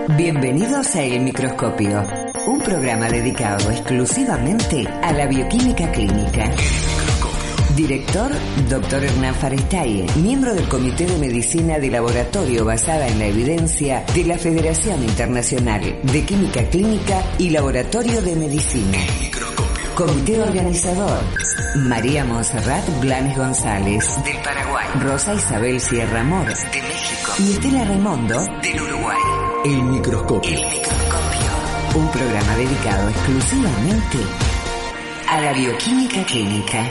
Bienvenidos a El Microscopio, un programa dedicado exclusivamente a la bioquímica clínica. Director, Dr. Hernán Farestaye, miembro del Comité de Medicina de Laboratorio basada en la evidencia de la Federación Internacional de Química Clínica y Laboratorio de Medicina. Comité organizador, María Montserrat Blanes González, del Paraguay, Rosa Isabel Sierra Mor, de México, y Estela Raimondo, del Uruguay. El Microscopio. El Microscopio, un programa dedicado exclusivamente a la bioquímica clínica.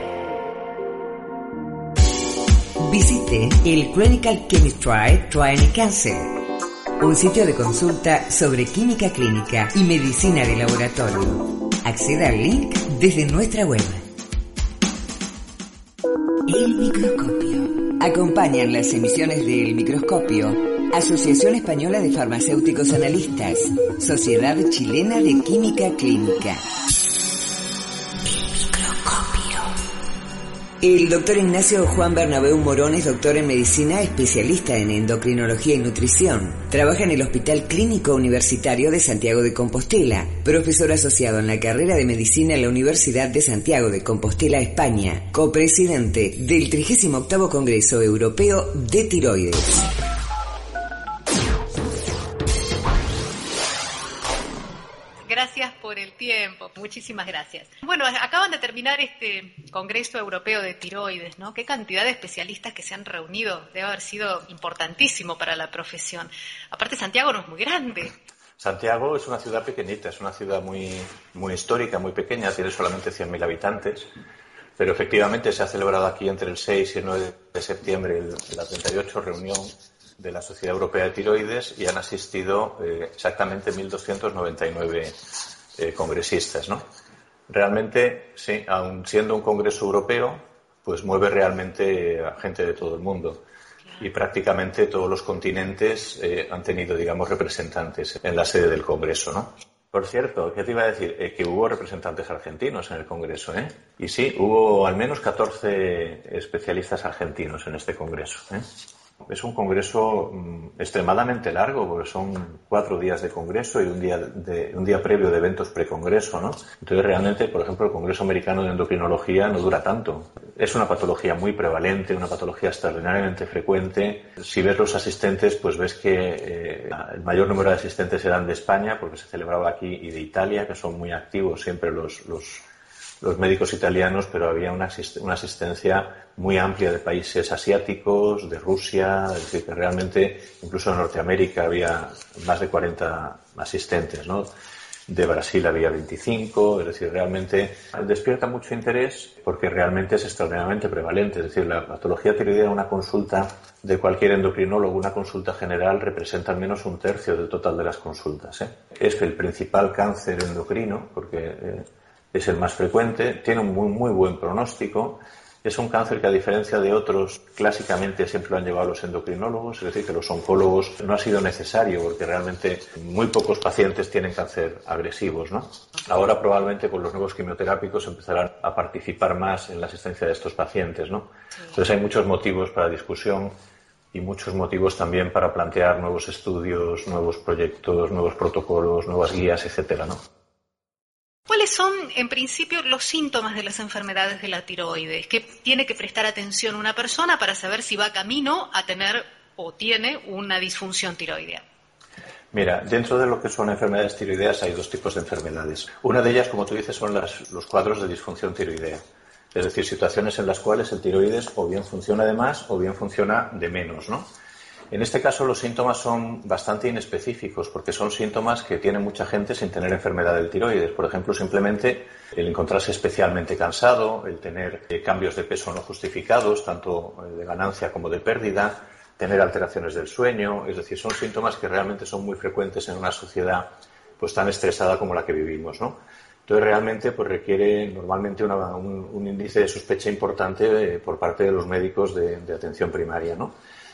Visite el Clinical Chemistry Training Council, un sitio de consulta sobre química clínica y medicina de laboratorio. Acceda al link desde nuestra web. El Microscopio. Acompañan las emisiones de El Microscopio Asociación Española de Farmacéuticos Analistas, Sociedad Chilena de Química Clínica. El doctor Ignacio Juan Bernabeu Morón es doctor en medicina, especialista en endocrinología y nutrición. Trabaja en el Hospital Clínico Universitario de Santiago de Compostela, profesor asociado en la carrera de medicina en la Universidad de Santiago de Compostela, España, copresidente del 38º Congreso Europeo de Tiroides. Gracias por el tiempo, muchísimas gracias. Bueno, acaban de terminar este Congreso Europeo de Tiroides, ¿no? Qué cantidad de especialistas que se han reunido, debe haber sido importantísimo para la profesión. Aparte, Santiago no es muy grande. Santiago es una ciudad pequeñita, es una ciudad muy histórica, muy pequeña, tiene solamente 100.000 habitantes, pero efectivamente se ha celebrado aquí entre el 6 y el 9 de septiembre la 38 reunión de la Sociedad Europea de Tiroides y han asistido exactamente 1.299 congresistas, ¿no? Realmente, sí, aun siendo un congreso europeo, pues mueve realmente a gente de todo el mundo. Y prácticamente todos los continentes han tenido, digamos, representantes en la sede del congreso, ¿no? Por cierto, ¿qué te iba a decir? Que hubo representantes argentinos en el congreso, ¿eh? Y sí, hubo al menos 14 especialistas argentinos en este congreso, ¿eh? Es un congreso extremadamente largo, porque son 4 días de congreso y un día previo de eventos precongreso, ¿no? Entonces, realmente, por ejemplo, el Congreso Americano de Endocrinología no dura tanto. Es una patología muy prevalente, una patología extraordinariamente frecuente. Si ves los asistentes, pues ves que el mayor número de asistentes eran de España, porque se celebraba aquí, y de Italia, que son muy activos siempre los médicos italianos, pero había una asistencia muy amplia de países asiáticos, de Rusia, es decir, que realmente incluso en Norteamérica había más de 40 asistentes, ¿no? De Brasil había 25, es decir, realmente despierta mucho interés porque realmente es extraordinariamente prevalente, es decir, la patología tiroidea, una consulta de cualquier endocrinólogo, una consulta general, representa al menos 1/3 del total de las consultas, ¿eh? Es el principal cáncer endocrino, porque es el más frecuente, tiene un muy buen pronóstico. Es un cáncer que, a diferencia de otros, clásicamente siempre lo han llevado los endocrinólogos, es decir, que los oncólogos no ha sido necesario porque realmente muy pocos pacientes tienen cáncer agresivos, ¿no? Ahora probablemente con los nuevos quimioterápicos empezarán a participar más en la asistencia de estos pacientes, ¿no? Entonces hay muchos motivos para discusión y muchos motivos también para plantear nuevos estudios, nuevos proyectos, nuevos protocolos, nuevas guías, etcétera, ¿no? ¿Cuáles son, en principio, los síntomas de las enfermedades de la tiroides? ¿Qué tiene que prestar atención una persona para saber si va camino a tener o tiene una disfunción tiroidea? Mira, dentro de lo que son enfermedades tiroideas hay 2 tipos de enfermedades. Una de ellas, como tú dices, son los cuadros de disfunción tiroidea. Es decir, situaciones en las cuales el tiroides o bien funciona de más o bien funciona de menos, ¿no? En este caso los síntomas son bastante inespecíficos porque son síntomas que tiene mucha gente sin tener enfermedad del tiroides. Por ejemplo, simplemente el encontrarse especialmente cansado, el tener cambios de peso no justificados, tanto de ganancia como de pérdida, tener alteraciones del sueño. Es decir, son síntomas que realmente son muy frecuentes en una sociedad pues tan estresada como la que vivimos, ¿no? Entonces realmente pues requiere normalmente un índice de sospecha importante por parte de los médicos de atención primaria, ¿no?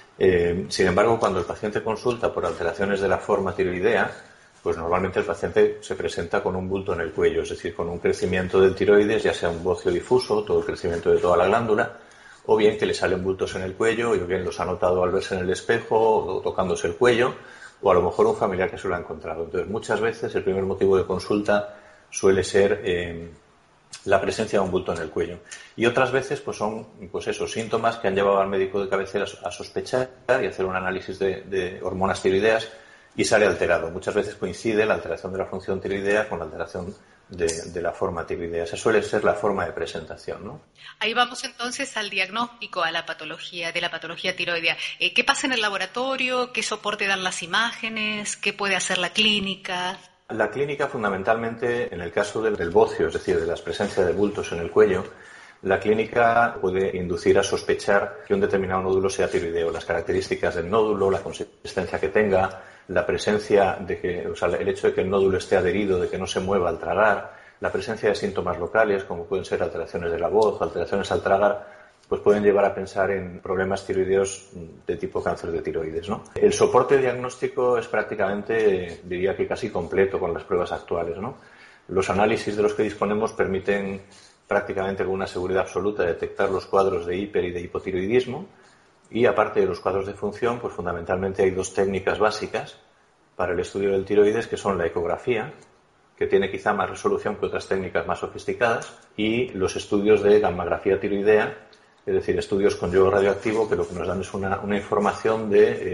Sin embargo, cuando el paciente consulta por alteraciones de la forma tiroidea, pues normalmente el paciente se presenta con un bulto en el cuello, es decir, con un crecimiento del tiroides, ya sea un bocio difuso, todo el crecimiento de toda la glándula, o bien que le salen bultos en el cuello, y o bien los ha notado al verse en el espejo o tocándose el cuello, o a lo mejor un familiar que se lo ha encontrado. Entonces, muchas veces el primer motivo de consulta suele ser la presencia de un bulto en el cuello. Y otras veces pues son esos síntomas que han llevado al médico de cabecera a sospechar y hacer un análisis de hormonas tiroideas y sale alterado. Muchas veces coincide la alteración de la función tiroidea con la alteración de la forma tiroidea. Esa suele ser la forma de presentación, ¿no? Ahí vamos entonces al diagnóstico, a la patología, de la patología tiroidea. ¿Qué pasa en el laboratorio? ¿Qué soporte dan las imágenes? ¿Qué puede hacer la clínica? La clínica, fundamentalmente, en el caso del bocio, es decir, de la presencia de bultos en el cuello, la clínica puede inducir a sospechar que un determinado nódulo sea tiroideo. Las características del nódulo, la consistencia que tenga, la presencia el hecho de que el nódulo esté adherido, de que no se mueva al tragar, la presencia de síntomas locales, como pueden ser alteraciones de la voz, alteraciones al tragar, pues pueden llevar a pensar en problemas tiroideos de tipo cáncer de tiroides, ¿no? El soporte diagnóstico es prácticamente, diría que casi completo con las pruebas actuales, ¿no? Los análisis de los que disponemos permiten prácticamente con una seguridad absoluta detectar los cuadros de hiper y de hipotiroidismo, y aparte de los cuadros de función, pues fundamentalmente hay dos técnicas básicas para el estudio del tiroides, que son la ecografía, que tiene quizá más resolución que otras técnicas más sofisticadas, y los estudios de gammagrafía tiroidea, es decir, estudios con yodo radioactivo, que lo que nos dan es una información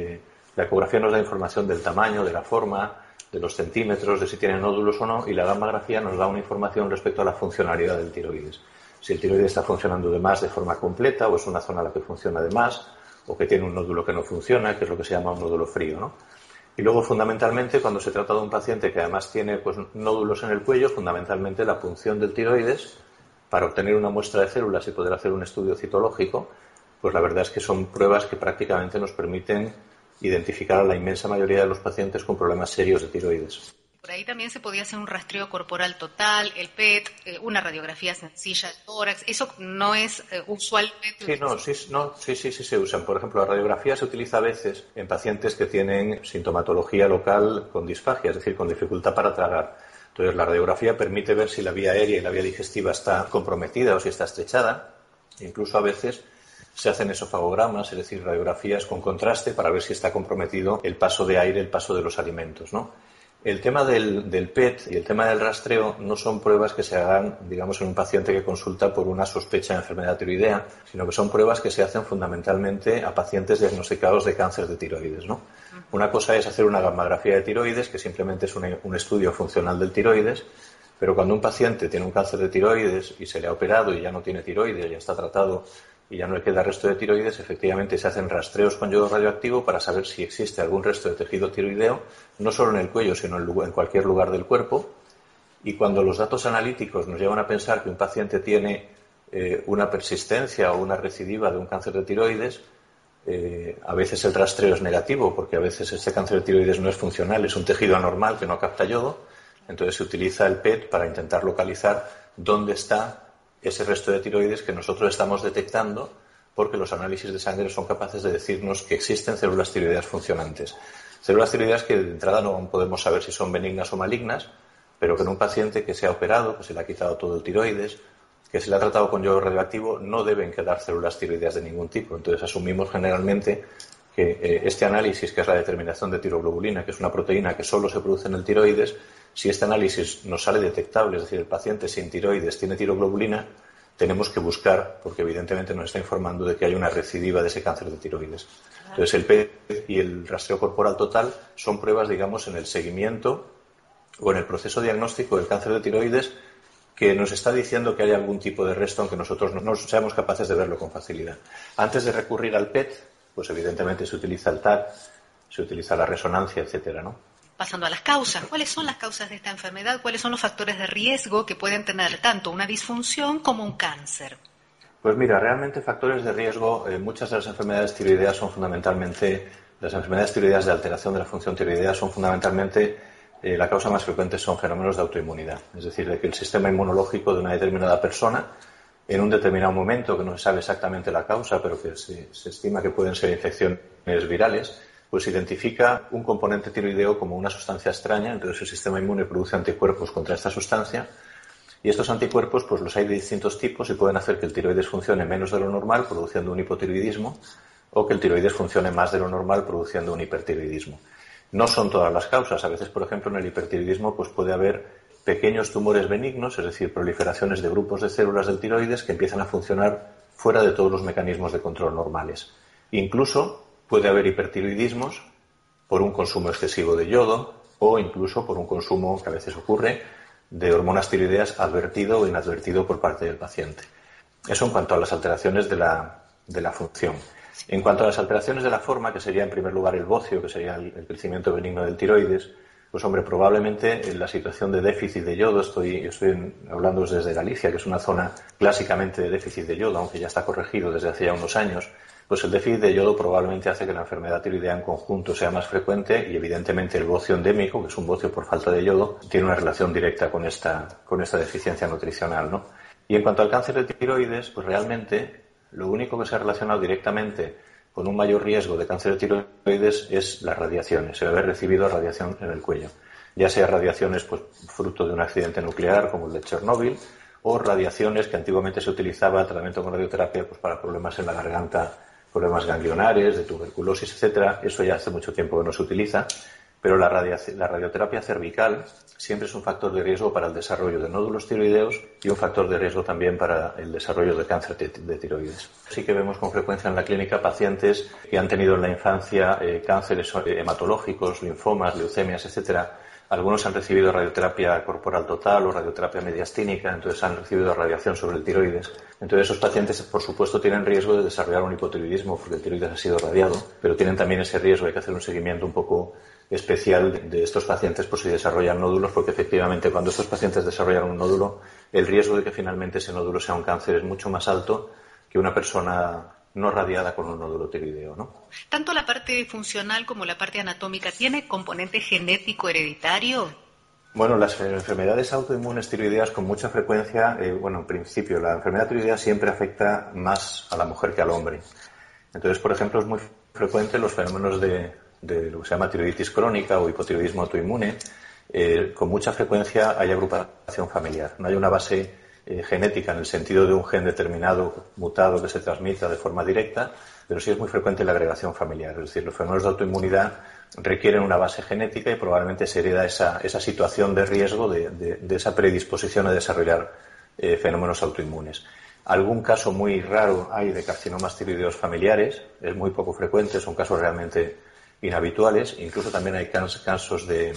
la ecografía nos da información del tamaño, de la forma, de los centímetros, de si tiene nódulos o no, y la gammagrafía nos da una información respecto a la funcionalidad del tiroides. Si el tiroides está funcionando de más de forma completa, o es una zona a la que funciona de más, o que tiene un nódulo que no funciona, que es lo que se llama un nódulo frío, ¿no? Y luego, fundamentalmente, cuando se trata de un paciente que además tiene nódulos en el cuello, fundamentalmente la punción del tiroides, para obtener una muestra de células y poder hacer un estudio citológico, pues la verdad es que son pruebas que prácticamente nos permiten identificar a la inmensa mayoría de los pacientes con problemas serios de tiroides. Por ahí también se podía hacer un rastreo corporal total, el PET, una radiografía sencilla del tórax. Eso no es usualmente... Sí se usan. Por ejemplo, la radiografía se utiliza a veces en pacientes que tienen sintomatología local con disfagia, es decir, con dificultad para tragar. Entonces, la radiografía permite ver si la vía aérea y la vía digestiva está comprometida o si está estrechada. Incluso a veces se hacen esofagogramas, es decir, radiografías con contraste para ver si está comprometido el paso de aire, el paso de los alimentos, ¿no? El tema del PET y el tema del rastreo no son pruebas que se hagan, digamos, en un paciente que consulta por una sospecha de enfermedad tiroidea, sino que son pruebas que se hacen fundamentalmente a pacientes diagnosticados de cáncer de tiroides, ¿no? Una cosa es hacer una gammagrafía de tiroides, que simplemente es un estudio funcional del tiroides, pero cuando un paciente tiene un cáncer de tiroides y se le ha operado y ya no tiene tiroides, ya está tratado y ya no le queda resto de tiroides, efectivamente se hacen rastreos con yodo radioactivo para saber si existe algún resto de tejido tiroideo, no solo en el cuello, sino en cualquier lugar del cuerpo. Y cuando los datos analíticos nos llevan a pensar que un paciente tiene una persistencia o una recidiva de un cáncer de tiroides, a veces el rastreo es negativo, porque a veces este cáncer de tiroides no es funcional, es un tejido anormal que no capta yodo. Entonces se utiliza el PET para intentar localizar dónde está ese resto de tiroides que nosotros estamos detectando, porque los análisis de sangre son capaces de decirnos que existen células tiroideas funcionantes. Células tiroideas que de entrada no podemos saber si son benignas o malignas, pero que en un paciente que se ha operado, que se le ha quitado todo el tiroides, que se le ha tratado con yodo radioactivo, no deben quedar células tiroideas de ningún tipo. Entonces asumimos generalmente que este análisis, que es la determinación de tiroglobulina, que es una proteína que solo se produce en el tiroides, si este análisis nos sale detectable, es decir, el paciente sin tiroides tiene tiroglobulina, tenemos que buscar, porque evidentemente nos está informando de que hay una recidiva de ese cáncer de tiroides. Entonces el PET y el rastreo corporal total son pruebas, digamos, en el seguimiento o en el proceso diagnóstico del cáncer de tiroides, que nos está diciendo que hay algún tipo de resto, aunque nosotros no seamos capaces de verlo con facilidad. Antes de recurrir al PET, pues evidentemente se utiliza el TAC, se utiliza la resonancia, etcétera, ¿no? Pasando a las causas, ¿cuáles son las causas de esta enfermedad? ¿Cuáles son los factores de riesgo que pueden tener tanto una disfunción como un cáncer? Pues mira, realmente factores de riesgo, muchas de las enfermedades tiroideas son fundamentalmente, las enfermedades tiroideas de alteración de la función tiroidea son fundamentalmente, la causa más frecuente son fenómenos de autoinmunidad. Es decir, de que el sistema inmunológico de una determinada persona, en un determinado momento, que no se sabe exactamente la causa, pero que se estima que pueden ser infecciones virales, pues identifica un componente tiroideo como una sustancia extraña, entonces el sistema inmune produce anticuerpos contra esta sustancia, y estos anticuerpos pues los hay de distintos tipos y pueden hacer que el tiroides funcione menos de lo normal, produciendo un hipotiroidismo, o que el tiroides funcione más de lo normal, produciendo un hipertiroidismo. No son todas las causas. A veces, por ejemplo, en el hipertiroidismo pues puede haber pequeños tumores benignos, es decir, proliferaciones de grupos de células del tiroides que empiezan a funcionar fuera de todos los mecanismos de control normales. Incluso puede haber hipertiroidismos por un consumo excesivo de yodo o incluso por un consumo, que a veces ocurre, de hormonas tiroideas advertido o inadvertido por parte del paciente. Eso en cuanto a las alteraciones de la función. En cuanto a las alteraciones de la forma, que sería en primer lugar el bocio, que sería el crecimiento benigno del tiroides, pues hombre, probablemente en la situación de déficit de yodo, estoy hablando desde Galicia, que es una zona clásicamente de déficit de yodo, aunque ya está corregido desde hace ya unos años, pues el déficit de yodo probablemente hace que la enfermedad tiroidea en conjunto sea más frecuente y evidentemente el bocio endémico, que es un bocio por falta de yodo, tiene una relación directa con esta deficiencia nutricional, ¿no? Y en cuanto al cáncer de tiroides, pues realmente lo único que se ha relacionado directamente con un mayor riesgo de cáncer de tiroides es las radiaciones, el haber recibido radiación en el cuello, ya sea radiaciones pues fruto de un accidente nuclear como el de Chernóbil o radiaciones que antiguamente se utilizaba tratamiento con radioterapia pues para problemas en la garganta, problemas ganglionares, de tuberculosis, etcétera. Eso ya hace mucho tiempo que no se utiliza, pero la radioterapia cervical siempre es un factor de riesgo para el desarrollo de nódulos tiroideos y un factor de riesgo también para el desarrollo de cáncer de tiroides. Sí que vemos con frecuencia en la clínica pacientes que han tenido en la infancia cánceres hematológicos, linfomas, leucemias, etcétera. Algunos han recibido radioterapia corporal total o radioterapia mediastínica, entonces han recibido radiación sobre el tiroides. Entonces esos pacientes, por supuesto, tienen riesgo de desarrollar un hipotiroidismo porque el tiroides ha sido radiado, pero tienen también ese riesgo. Hay que hacer un seguimiento un poco especial de estos pacientes por si desarrollan nódulos, porque efectivamente cuando estos pacientes desarrollan un nódulo, el riesgo de que finalmente ese nódulo sea un cáncer es mucho más alto que una persona no radiada con un nódulo tiroideo, ¿no? ¿Tanto la parte funcional como la parte anatómica tiene componente genético hereditario? Bueno, las enfermedades autoinmunes tiroideas con mucha frecuencia, en principio la enfermedad tiroidea siempre afecta más a la mujer que al hombre. Entonces, por ejemplo, es muy frecuente los fenómenos de lo que se llama tiroiditis crónica o hipotiroidismo autoinmune. Con mucha frecuencia hay agrupación familiar. No hay una base genética en el sentido de un gen determinado mutado que se transmita de forma directa, pero sí es muy frecuente la agregación familiar. Es decir, los fenómenos de autoinmunidad requieren una base genética y probablemente se hereda esa situación de riesgo de esa predisposición a desarrollar fenómenos autoinmunes. Algún caso muy raro hay de carcinomas tiroideos familiares, es muy poco frecuente, son casos realmente inhabituales. Incluso también hay casos de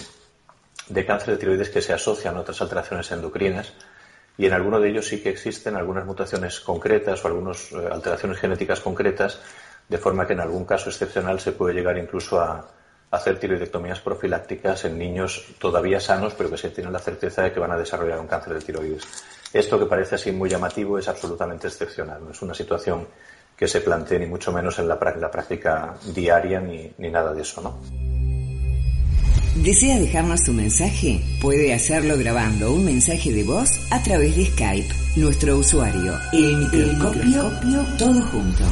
cáncer de tiroides que se asocian a otras alteraciones endocrinas, y en alguno de ellos sí que existen algunas mutaciones concretas o algunas alteraciones genéticas concretas, de forma que en algún caso excepcional se puede llegar incluso a hacer tiroidectomías profilácticas en niños todavía sanos, pero que se tiene la certeza de que van a desarrollar un cáncer de tiroides. Esto, que parece así muy llamativo, es absolutamente excepcional. No es una situación que se plantee ni mucho menos en la práctica diaria ni nada de eso, ¿no? ¿Desea dejarnos su mensaje? Puede hacerlo grabando un mensaje de voz a través de Skype. Nuestro usuario, el microscopio, todo junto.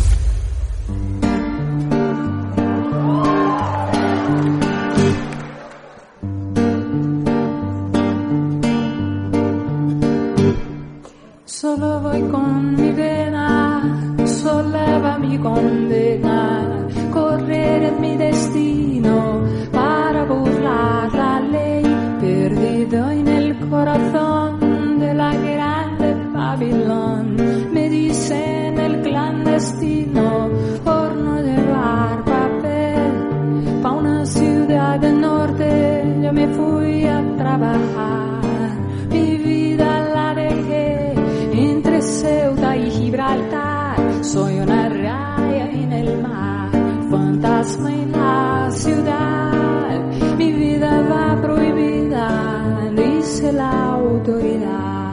Solo voy con mi vena, solleva mi condena, correr en mi destino para burlar la ley, perdido en el corazón de la grande Babilón. Me dicen el clandestino por no llevar papel, pa' una ciudad del norte yo me fui a trabajar. Mi vida la dejé entre Ceuta y Gibraltar, soy una raya en el mar, fantasma en la ciudad, mi vida va prohibida, dice la autoridad.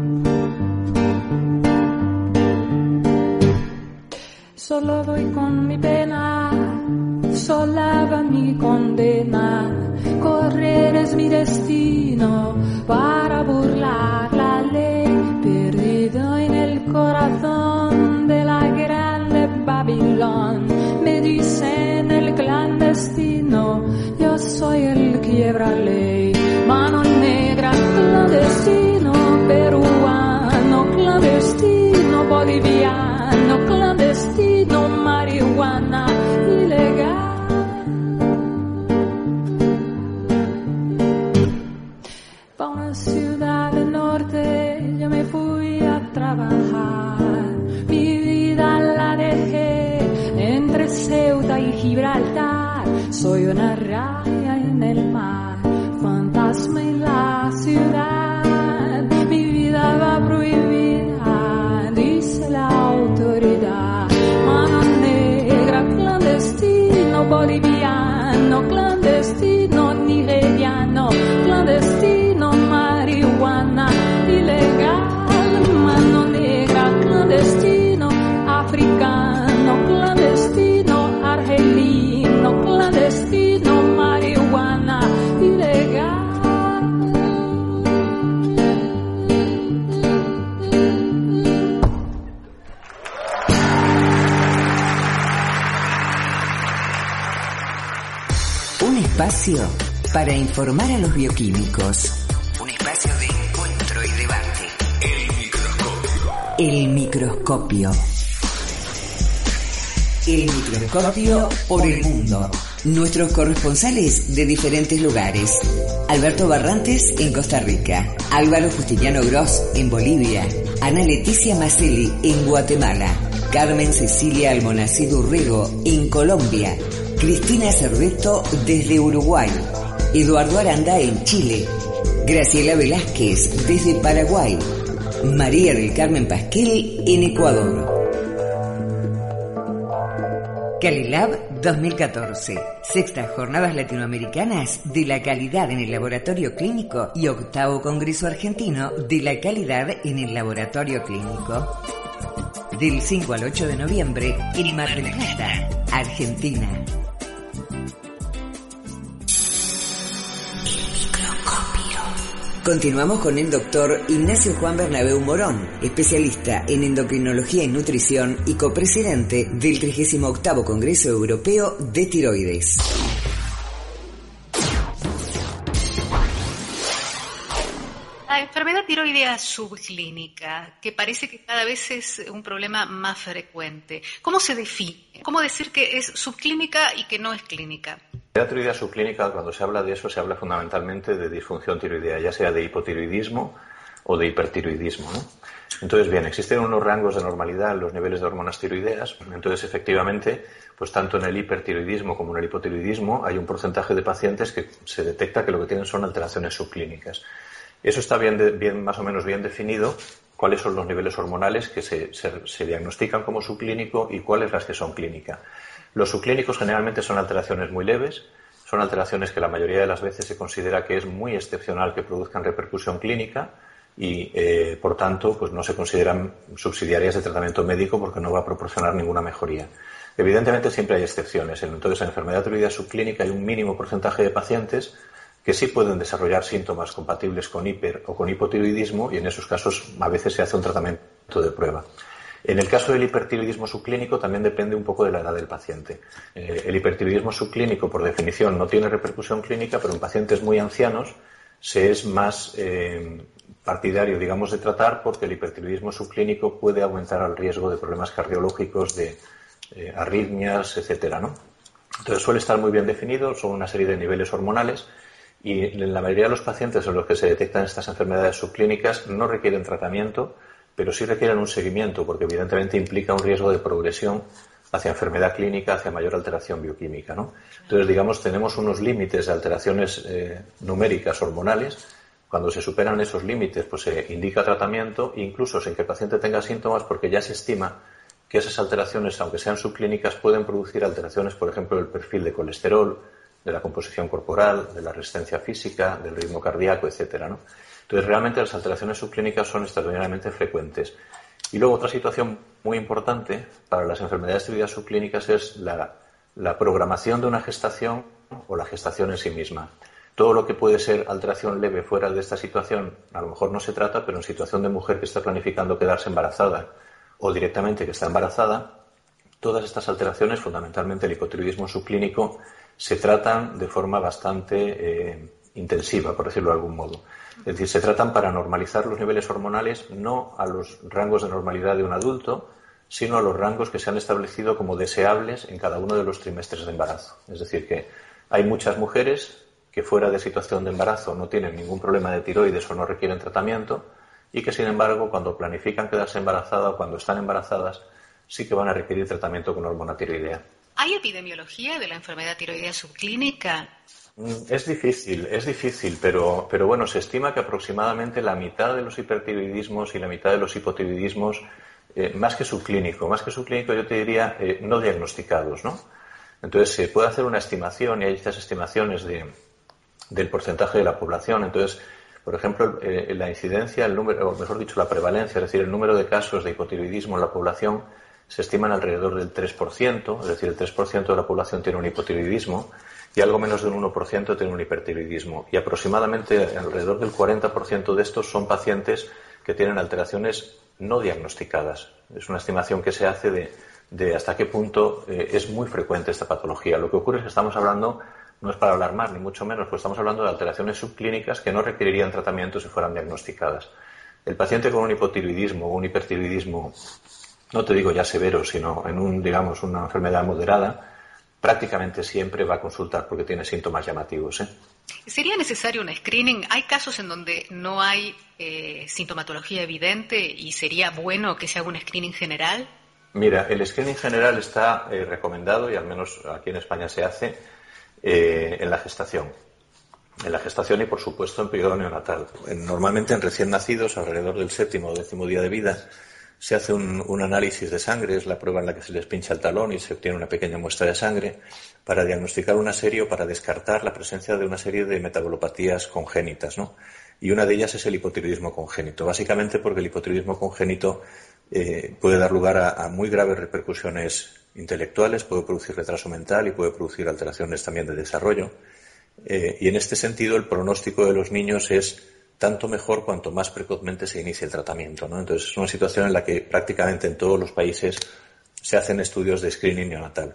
Solo voy con mi pena, solleva mi condena, correr es mi destino para burlar la ley, perdido en el corazón de la grande Babilón. Me dicen el clandestino, yo soy el quiebra ley, mano negra, clandestino, peruano, clandestino, boliviano, clandestino, marihuana ilegal. Gibraltar, soy una raya en el mar, fantasma en la ciudad, mi vida va prohibida, dice la autoridad. Mano negra, clandestino, boliviano, clandestino, nigeriano, clandestino, marihuana, ilegal. Mano negra, clandestino, africano, clandestino, argelino, clandestino, marihuana, ilegal. Un espacio para informar a los bioquímicos. Un espacio de encuentro y debate. El microscopio. El microscopio por el mundo. Nuestros corresponsales de diferentes lugares. Alberto Barrantes en Costa Rica, Álvaro Justiniano Gross en Bolivia, Ana Leticia Maselli en Guatemala, Carmen Cecilia Almonacid Urrego en Colombia, Cristina Cerveto desde Uruguay, Eduardo Aranda en Chile, Graciela Velázquez desde Paraguay, María del Carmen Pasquel en Ecuador. Calilab 2014, sextas jornadas latinoamericanas de la calidad en el laboratorio clínico y octavo congreso argentino de la calidad en el laboratorio clínico. Del 5 al 8 de noviembre en Mar del Plata, Argentina. Continuamos con el doctor Ignacio Juan Bernabeu Morón, especialista en endocrinología y nutrición y copresidente del 38º Congreso Europeo de Tiroides. La enfermedad tiroidea subclínica, que parece que cada vez es un problema más frecuente. ¿Cómo se define? ¿Cómo decir que es subclínica y que no es clínica? La tiroidea subclínica, cuando se habla de eso, se habla fundamentalmente de disfunción tiroidea, ya sea de hipotiroidismo o de hipertiroidismo, ¿no? Entonces, bien, existen unos rangos de normalidad en los niveles de hormonas tiroideas. Entonces, efectivamente, pues tanto en el hipertiroidismo como en el hipotiroidismo hay un porcentaje de pacientes que se detecta que lo que tienen son alteraciones subclínicas. Eso está bien, más o menos bien definido, cuáles son los niveles hormonales que se diagnostican como subclínico y cuáles las que son clínica. Los subclínicos generalmente son alteraciones muy leves, son alteraciones que la mayoría de las veces se considera que es muy excepcional que produzcan repercusión clínica y, por tanto, pues no se consideran subsidiarias de tratamiento médico porque no va a proporcionar ninguna mejoría. Evidentemente siempre hay excepciones. Entonces, en enfermedad tiroidea subclínica hay un mínimo porcentaje de pacientes que sí pueden desarrollar síntomas compatibles con hiper o con hipotiroidismo y en esos casos a veces se hace un tratamiento de prueba. En el caso del hipertiroidismo subclínico también depende un poco de la edad del paciente. El hipertiroidismo subclínico, por definición, no tiene repercusión clínica, pero en pacientes muy ancianos se es más partidario, digamos, de tratar porque el hipertiroidismo subclínico puede aumentar el riesgo de problemas cardiológicos, de arritmias, etcétera, ¿no? Entonces suele estar muy bien definido, son una serie de niveles hormonales y en la mayoría de los pacientes en los que se detectan estas enfermedades subclínicas no requieren tratamiento, pero sí requieren un seguimiento porque evidentemente implica un riesgo de progresión hacia enfermedad clínica, hacia mayor alteración bioquímica, ¿no? Entonces, digamos, tenemos unos límites de alteraciones numéricas hormonales. Cuando se superan esos límites, pues se indica tratamiento, incluso sin que el paciente tenga síntomas, porque ya se estima que esas alteraciones, aunque sean subclínicas, pueden producir alteraciones, por ejemplo, del perfil de colesterol, de la composición corporal, de la resistencia física, del ritmo cardíaco, etcétera, ¿no? Entonces, realmente las alteraciones subclínicas son extraordinariamente frecuentes. Y luego otra situación muy importante para las enfermedades tiroideas subclínicas es la programación de una gestación o la gestación en sí misma. Todo lo que puede ser alteración leve fuera de esta situación a lo mejor no se trata, pero en situación de mujer que está planificando quedarse embarazada o directamente que está embarazada, todas estas alteraciones, fundamentalmente el hipotiroidismo subclínico, se tratan de forma bastante intensiva, por decirlo de algún modo. Es decir, se tratan para normalizar los niveles hormonales no a los rangos de normalidad de un adulto, sino a los rangos que se han establecido como deseables en cada uno de los trimestres de embarazo. Es decir, que hay muchas mujeres que fuera de situación de embarazo no tienen ningún problema de tiroides o no requieren tratamiento y que, sin embargo, cuando planifican quedarse embarazadas o cuando están embarazadas, sí que van a requerir tratamiento con hormona tiroidea. ¿Hay epidemiología de la enfermedad tiroidea subclínica? Es difícil, pero bueno, se estima que aproximadamente la mitad de los hipertiroidismos y la mitad de los hipotiroidismos, más que subclínico yo te diría no diagnosticados, ¿no? Entonces se puede hacer una estimación y hay estas estimaciones del porcentaje de la población. Entonces, por ejemplo, la incidencia, el número, o mejor dicho, la prevalencia, es decir, el número de casos de hipotiroidismo en la población se estiman alrededor del 3%, es decir, el 3% de la población tiene un hipotiroidismo y algo menos de un 1% tiene un hipertiroidismo. Y aproximadamente alrededor del 40% de estos son pacientes que tienen alteraciones no diagnosticadas. Es una estimación que se hace de hasta qué punto es muy frecuente esta patología. Lo que ocurre es que estamos hablando, no es para alarmar, ni mucho menos, pues estamos hablando de alteraciones subclínicas que no requerirían tratamiento si fueran diagnosticadas. El paciente con un hipotiroidismo o un hipertiroidismo, no te digo ya severo, sino en una enfermedad moderada, prácticamente siempre va a consultar porque tiene síntomas llamativos. ¿Sería necesario un screening? ¿Hay casos en donde no hay sintomatología evidente y sería bueno que se haga un screening general? Mira, el screening general está recomendado, y al menos aquí en España se hace, en la gestación. En la gestación y, por supuesto, en periodo neonatal. Normalmente en recién nacidos, alrededor del 7º o 10º día de vida, se hace un análisis de sangre, es la prueba en la que se les pincha el talón y se obtiene una pequeña muestra de sangre para diagnosticar una serie o para descartar la presencia de una serie de metabolopatías congénitas, ¿no? Y una de ellas es el hipotiroidismo congénito, básicamente porque el hipotiroidismo congénito puede dar lugar a muy graves repercusiones intelectuales, puede producir retraso mental y puede producir alteraciones también de desarrollo. Y en este sentido el pronóstico de los niños es tanto mejor cuanto más precozmente se inicie el tratamiento, ¿no? Entonces es una situación en la que prácticamente en todos los países se hacen estudios de screening neonatal.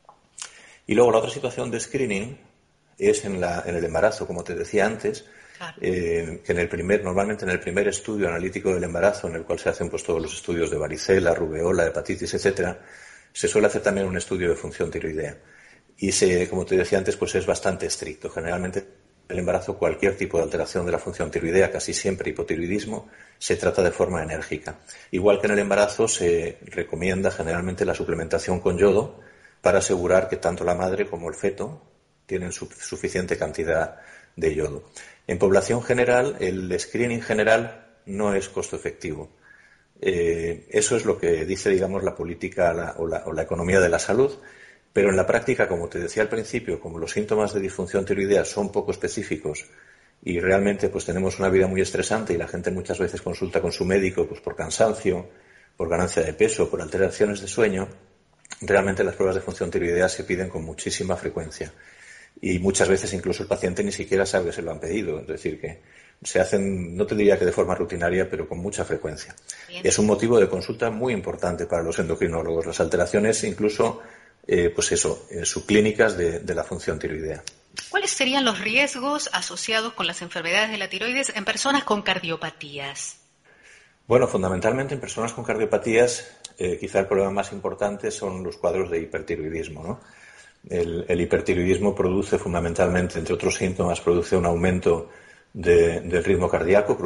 Y luego la otra situación de screening es en el embarazo, como te decía antes, claro. Que normalmente en el primer estudio analítico del embarazo, en el cual se hacen pues todos los estudios de varicela, rubeola, hepatitis, etcétera, se suele hacer también un estudio de función tiroidea. Y como te decía antes, pues es bastante estricto. Generalmente el embarazo, cualquier tipo de alteración de la función tiroidea, casi siempre hipotiroidismo, se trata de forma enérgica. Igual que en el embarazo se recomienda generalmente la suplementación con yodo para asegurar que tanto la madre como el feto tienen suficiente cantidad de yodo. En población general, el screening general no es costo efectivo. Eso es lo que dice, digamos, la política o la economía de la salud. Pero en la práctica, como te decía al principio, como los síntomas de disfunción tiroidea son poco específicos y realmente pues tenemos una vida muy estresante y la gente muchas veces consulta con su médico pues por cansancio, por ganancia de peso, por alteraciones de sueño, realmente las pruebas de función tiroidea se piden con muchísima frecuencia y muchas veces incluso el paciente ni siquiera sabe que se lo han pedido, es decir que se hacen, no te diría que de forma rutinaria, pero con mucha frecuencia. Bien. Es un motivo de consulta muy importante para los endocrinólogos, las alteraciones incluso subclínicas de la función tiroidea. ¿Cuáles serían los riesgos asociados con las enfermedades de la tiroides en personas con cardiopatías? Bueno, fundamentalmente en personas con cardiopatías, quizá el problema más importante son los cuadros de hipertiroidismo, ¿no? El hipertiroidismo produce fundamentalmente, entre otros síntomas, produce un aumento del ritmo cardíaco,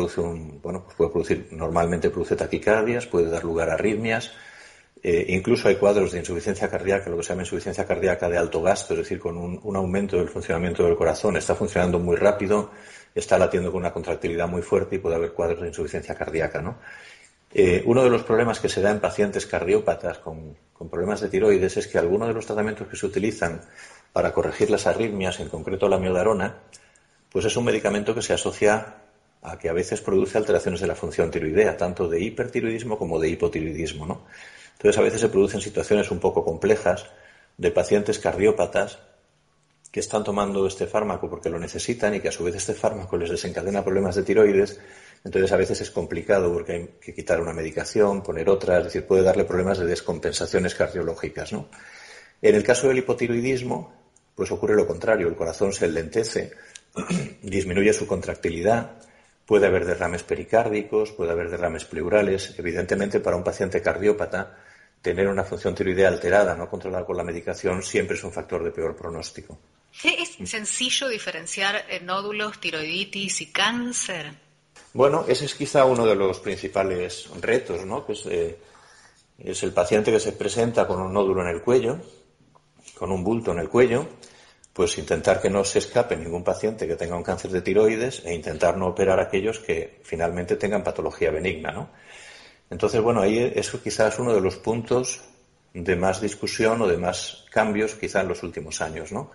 normalmente produce taquicardias, puede dar lugar a arritmias. Incluso hay cuadros de insuficiencia cardíaca, lo que se llama insuficiencia cardíaca de alto gasto, es decir, con un aumento del funcionamiento del corazón. Está funcionando muy rápido, está latiendo con una contractilidad muy fuerte y puede haber cuadros de insuficiencia cardíaca, ¿no? Uno de los problemas que se da en pacientes cardiópatas con problemas de tiroides es que algunos de los tratamientos que se utilizan para corregir las arritmias, en concreto la miodarona, pues es un medicamento que se asocia a que a veces produce alteraciones de la función tiroidea, tanto de hipertiroidismo como de hipotiroidismo, ¿no? Entonces, a veces se producen situaciones un poco complejas de pacientes cardiópatas que están tomando este fármaco porque lo necesitan y que a su vez este fármaco les desencadena problemas de tiroides. Entonces, a veces es complicado porque hay que quitar una medicación, poner otra, es decir, puede darle problemas de descompensaciones cardiológicas, ¿no? En el caso del hipotiroidismo, pues ocurre lo contrario, el corazón se enlentece, disminuye su contractilidad, puede haber derrames pericárdicos, puede haber derrames pleurales. Evidentemente, para un paciente cardiópata, tener una función tiroidea alterada, no controlada con la medicación, siempre es un factor de peor pronóstico. ¿Es sencillo diferenciar nódulos, tiroiditis y cáncer? Bueno, ese es quizá uno de los principales retos, ¿no? Que es el paciente que se presenta con un nódulo en el cuello, con un bulto en el cuello, pues intentar que no se escape ningún paciente que tenga un cáncer de tiroides e intentar no operar a aquellos que finalmente tengan patología benigna, ¿no? Entonces, bueno, ahí eso quizás es uno de los puntos de más discusión o de más cambios quizá en los últimos años, ¿no?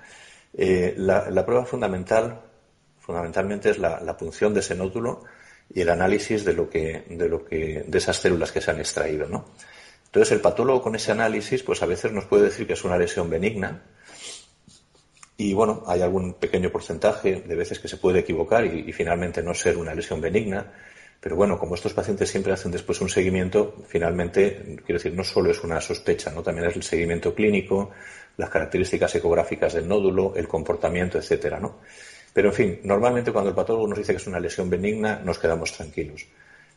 La prueba fundamentalmente es la punción de ese nódulo y el análisis de esas células que se han extraído, ¿no? Entonces, el patólogo con ese análisis, pues a veces nos puede decir que es una lesión benigna. Y bueno, hay algún pequeño porcentaje de veces que se puede equivocar y finalmente no ser una lesión benigna. Pero bueno, como estos pacientes siempre hacen después un seguimiento, finalmente, quiero decir, no solo es una sospecha, ¿no? También es el seguimiento clínico, las características ecográficas del nódulo, el comportamiento, etcétera, ¿no? Pero en fin, normalmente cuando el patólogo nos dice que es una lesión benigna, nos quedamos tranquilos.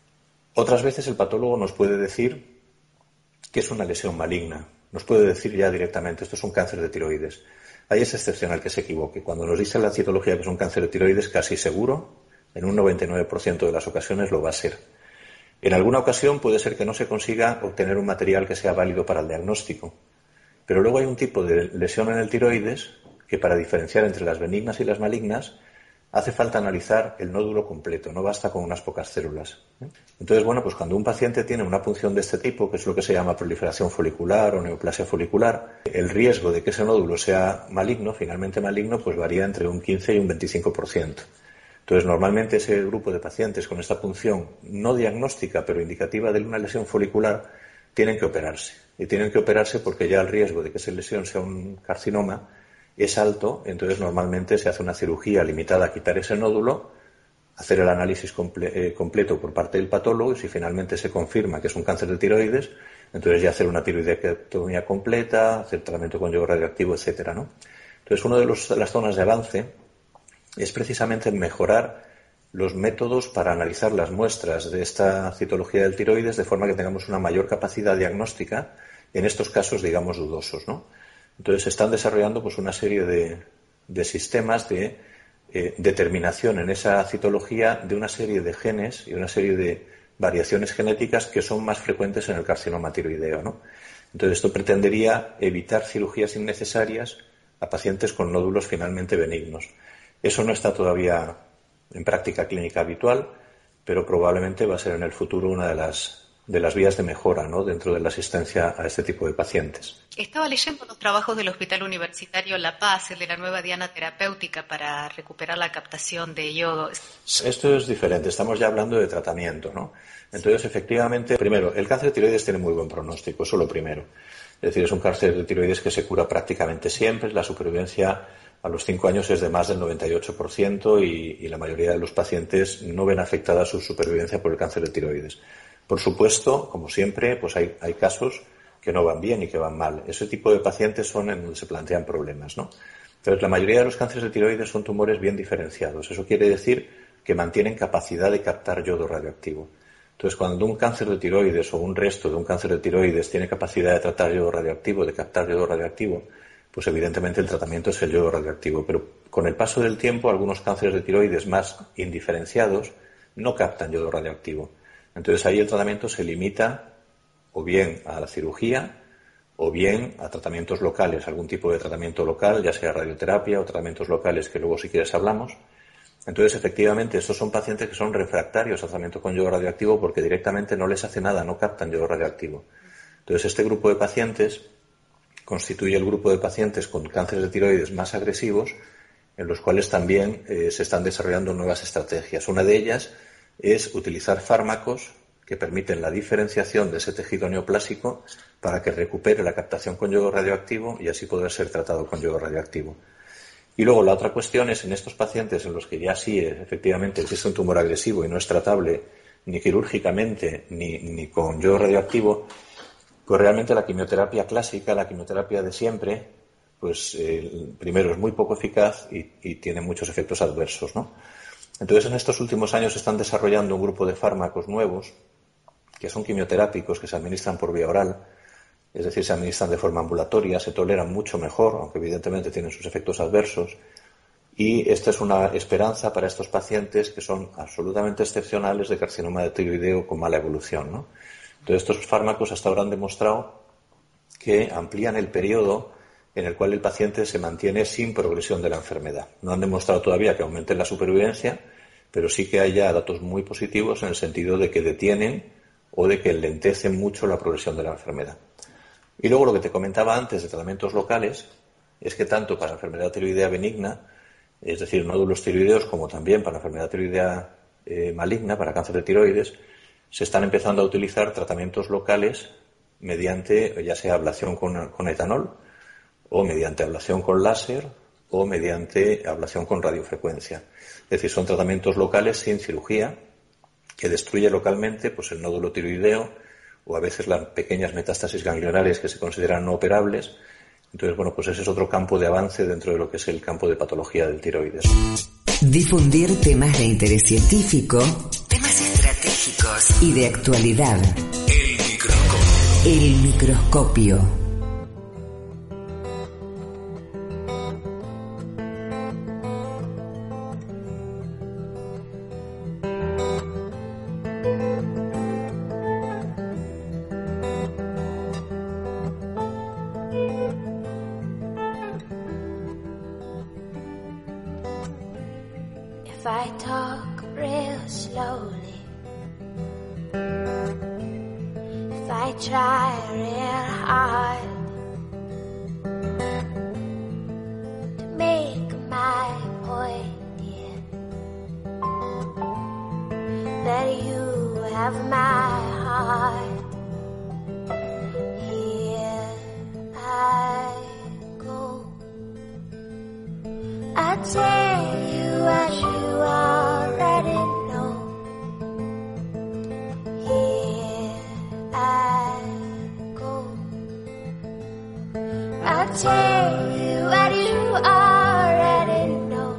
Otras veces el patólogo nos puede decir que es una lesión maligna. Nos puede decir ya directamente, esto es un cáncer de tiroides. Ahí es excepcional que se equivoque. Cuando nos dice la citología que es un cáncer de tiroides, casi seguro, en un 99% de las ocasiones lo va a ser. En alguna ocasión puede ser que no se consiga obtener un material que sea válido para el diagnóstico. Pero luego hay un tipo de lesión en el tiroides que para diferenciar entre las benignas y las malignas hace falta analizar el nódulo completo, no basta con unas pocas células. Entonces, bueno, pues cuando un paciente tiene una punción de este tipo, que es lo que se llama proliferación folicular o neoplasia folicular, el riesgo de que ese nódulo sea maligno, finalmente maligno, pues varía entre un 15 y un 25%. Entonces, normalmente ese grupo de pacientes con esta punción no diagnóstica, pero indicativa de una lesión folicular, tienen que operarse. Y tienen que operarse porque ya el riesgo de que esa lesión sea un carcinoma es alto, entonces normalmente se hace una cirugía limitada a quitar ese nódulo, hacer el análisis completo por parte del patólogo y si finalmente se confirma que es un cáncer de tiroides, entonces ya hacer una tiroidectomía completa, hacer tratamiento con yodo radioactivo, etcétera, ¿no? Entonces, una de las zonas de avance es precisamente mejorar los métodos para analizar las muestras de esta citología del tiroides de forma que tengamos una mayor capacidad diagnóstica en estos casos, digamos, dudosos, ¿no? Entonces se están desarrollando pues una serie de sistemas de determinación en esa citología de una serie de genes y una serie de variaciones genéticas que son más frecuentes en el carcinoma tiroideo, ¿no? Entonces esto pretendería evitar cirugías innecesarias a pacientes con nódulos finalmente benignos. Eso no está todavía en práctica clínica habitual, pero probablemente va a ser en el futuro una de las vías de mejora, ¿no?, dentro de la asistencia a este tipo de pacientes. Estaba leyendo los trabajos del Hospital Universitario La Paz, el de la nueva diana terapéutica para recuperar la captación de yodo. Esto es diferente, estamos ya hablando de tratamiento, ¿no? Entonces, efectivamente, primero, el cáncer de tiroides tiene muy buen pronóstico, eso es lo primero. Es decir, es un cáncer de tiroides que se cura prácticamente siempre, la supervivencia a los 5 años es de más del 98% y la mayoría de los pacientes no ven afectada su supervivencia por el cáncer de tiroides. Por supuesto, como siempre, pues hay casos que no van bien y que van mal. Ese tipo de pacientes son en donde se plantean problemas, ¿no? Entonces, la mayoría de los cánceres de tiroides son tumores bien diferenciados. Eso quiere decir que mantienen capacidad de captar yodo radioactivo. Entonces, cuando un cáncer de tiroides o un resto de un cáncer de tiroides tiene capacidad de tratar yodo radioactivo, de captar yodo radioactivo, pues evidentemente el tratamiento es el yodo radioactivo. Pero con el paso del tiempo, algunos cánceres de tiroides más indiferenciados no captan yodo radioactivo. Entonces ahí el tratamiento se limita o bien a la cirugía o bien a tratamientos locales, algún tipo de tratamiento local, ya sea radioterapia o tratamientos locales que luego si quieres hablamos. Entonces efectivamente estos son pacientes que son refractarios al tratamiento con yodo radioactivo porque directamente no les hace nada, no captan yodo radioactivo. Entonces este grupo de pacientes constituye el grupo de pacientes con cánceres de tiroides más agresivos en los cuales también se están desarrollando nuevas estrategias. Una de ellas es utilizar fármacos que permiten la diferenciación de ese tejido neoplásico para que recupere la captación con yodo radioactivo y así poder ser tratado con yodo radioactivo. Y luego la otra cuestión es en estos pacientes en los que ya sí efectivamente existe un tumor agresivo y no es tratable ni quirúrgicamente ni con yodo radioactivo, pues realmente la quimioterapia clásica, la quimioterapia de siempre, pues primero es muy poco eficaz y tiene muchos efectos adversos, ¿no? Entonces, en estos últimos años se están desarrollando un grupo de fármacos nuevos que son quimioterápicos, que se administran por vía oral, es decir, se administran de forma ambulatoria, se toleran mucho mejor, aunque evidentemente tienen sus efectos adversos. Y esta es una esperanza para estos pacientes que son absolutamente excepcionales de carcinoma de tiroideo con mala evolución, ¿no? Entonces, estos fármacos hasta ahora han demostrado que amplían el periodo en el cual el paciente se mantiene sin progresión de la enfermedad. No han demostrado todavía que aumente la supervivencia, pero sí que hay ya datos muy positivos en el sentido de que detienen o de que enlentecen mucho la progresión de la enfermedad. Y luego lo que te comentaba antes de tratamientos locales es que tanto para enfermedad tiroidea benigna, es decir, nódulos tiroideos, como también para enfermedad tiroidea maligna, para cáncer de tiroides, se están empezando a utilizar tratamientos locales mediante ya sea ablación con etanol o mediante ablación con láser o mediante ablación con radiofrecuencia. Es decir, son tratamientos locales sin cirugía que destruye localmente pues el nódulo tiroideo o a veces las pequeñas metástasis ganglionares que se consideran no operables. Entonces, bueno, pues ese es otro campo de avance dentro de lo que es el campo de patología del tiroides. Difundir temas de interés científico, temas estratégicos y de actualidad. El microscopio. If I talk real slowly, if I try real hard to make my point, yeah, that you have my heart, here I go. I tell you what you already know. Here I go. I tell you what you already know.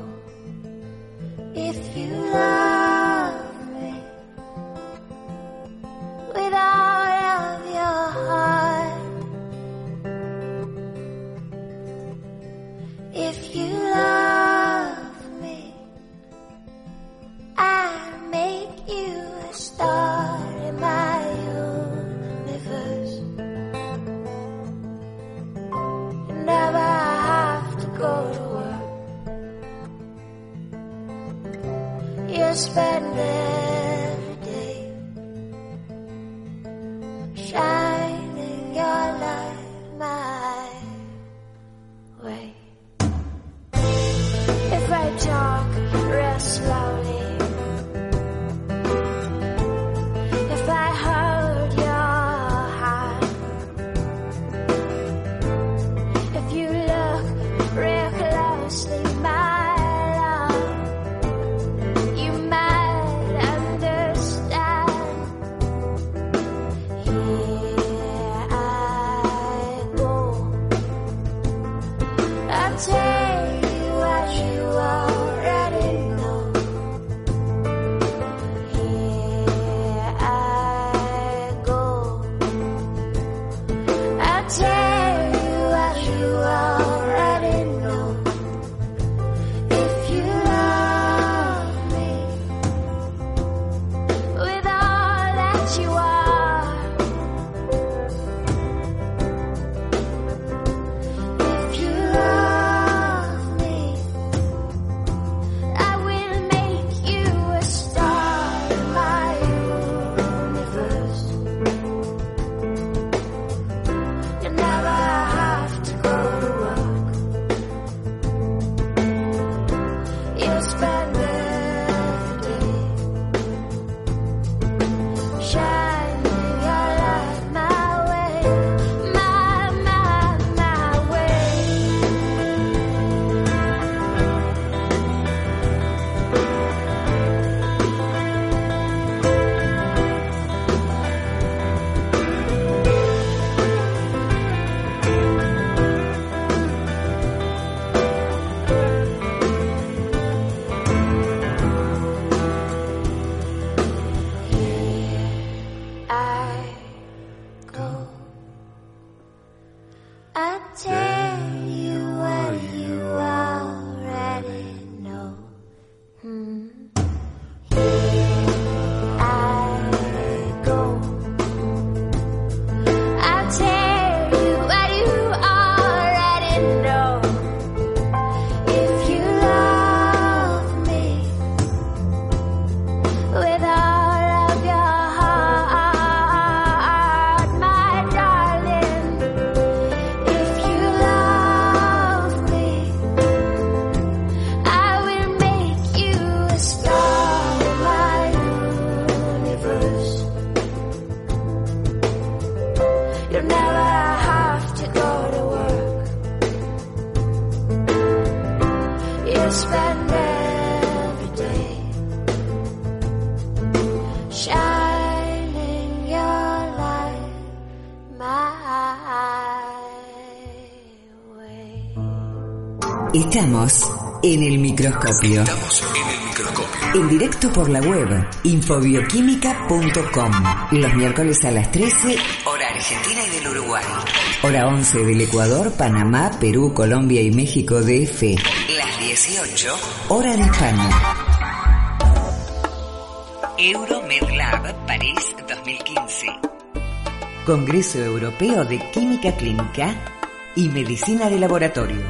If you love me with all of your heart, if you love me, I'll make you a star in my universe. You never have to go to work. You spend every day shining your light my way. If I talk real slowly, if I hold your hand, if you look real closely, my love, you might understand. Here I go. I tell you what you already know. Here I go. I tell you what you already know. If you love me with all that you are, if you love me, I will make you a star in my universe. You never have to go to work. You spend every day shining your light my way, my way. I go. I tell you what you already know. Here I go. I tell you what you already spend every day shining your light my way. Estamos en el microscopio. En directo por la web infobioquímica.com. Los miércoles a las 13, hora argentina y del Uruguay. Hora 11 del Ecuador, Panamá, Perú, Colombia y México DF. Las 18, hora de España. EuroMedLab París 2015. Congreso Europeo de Química Clínica y Medicina de Laboratorio.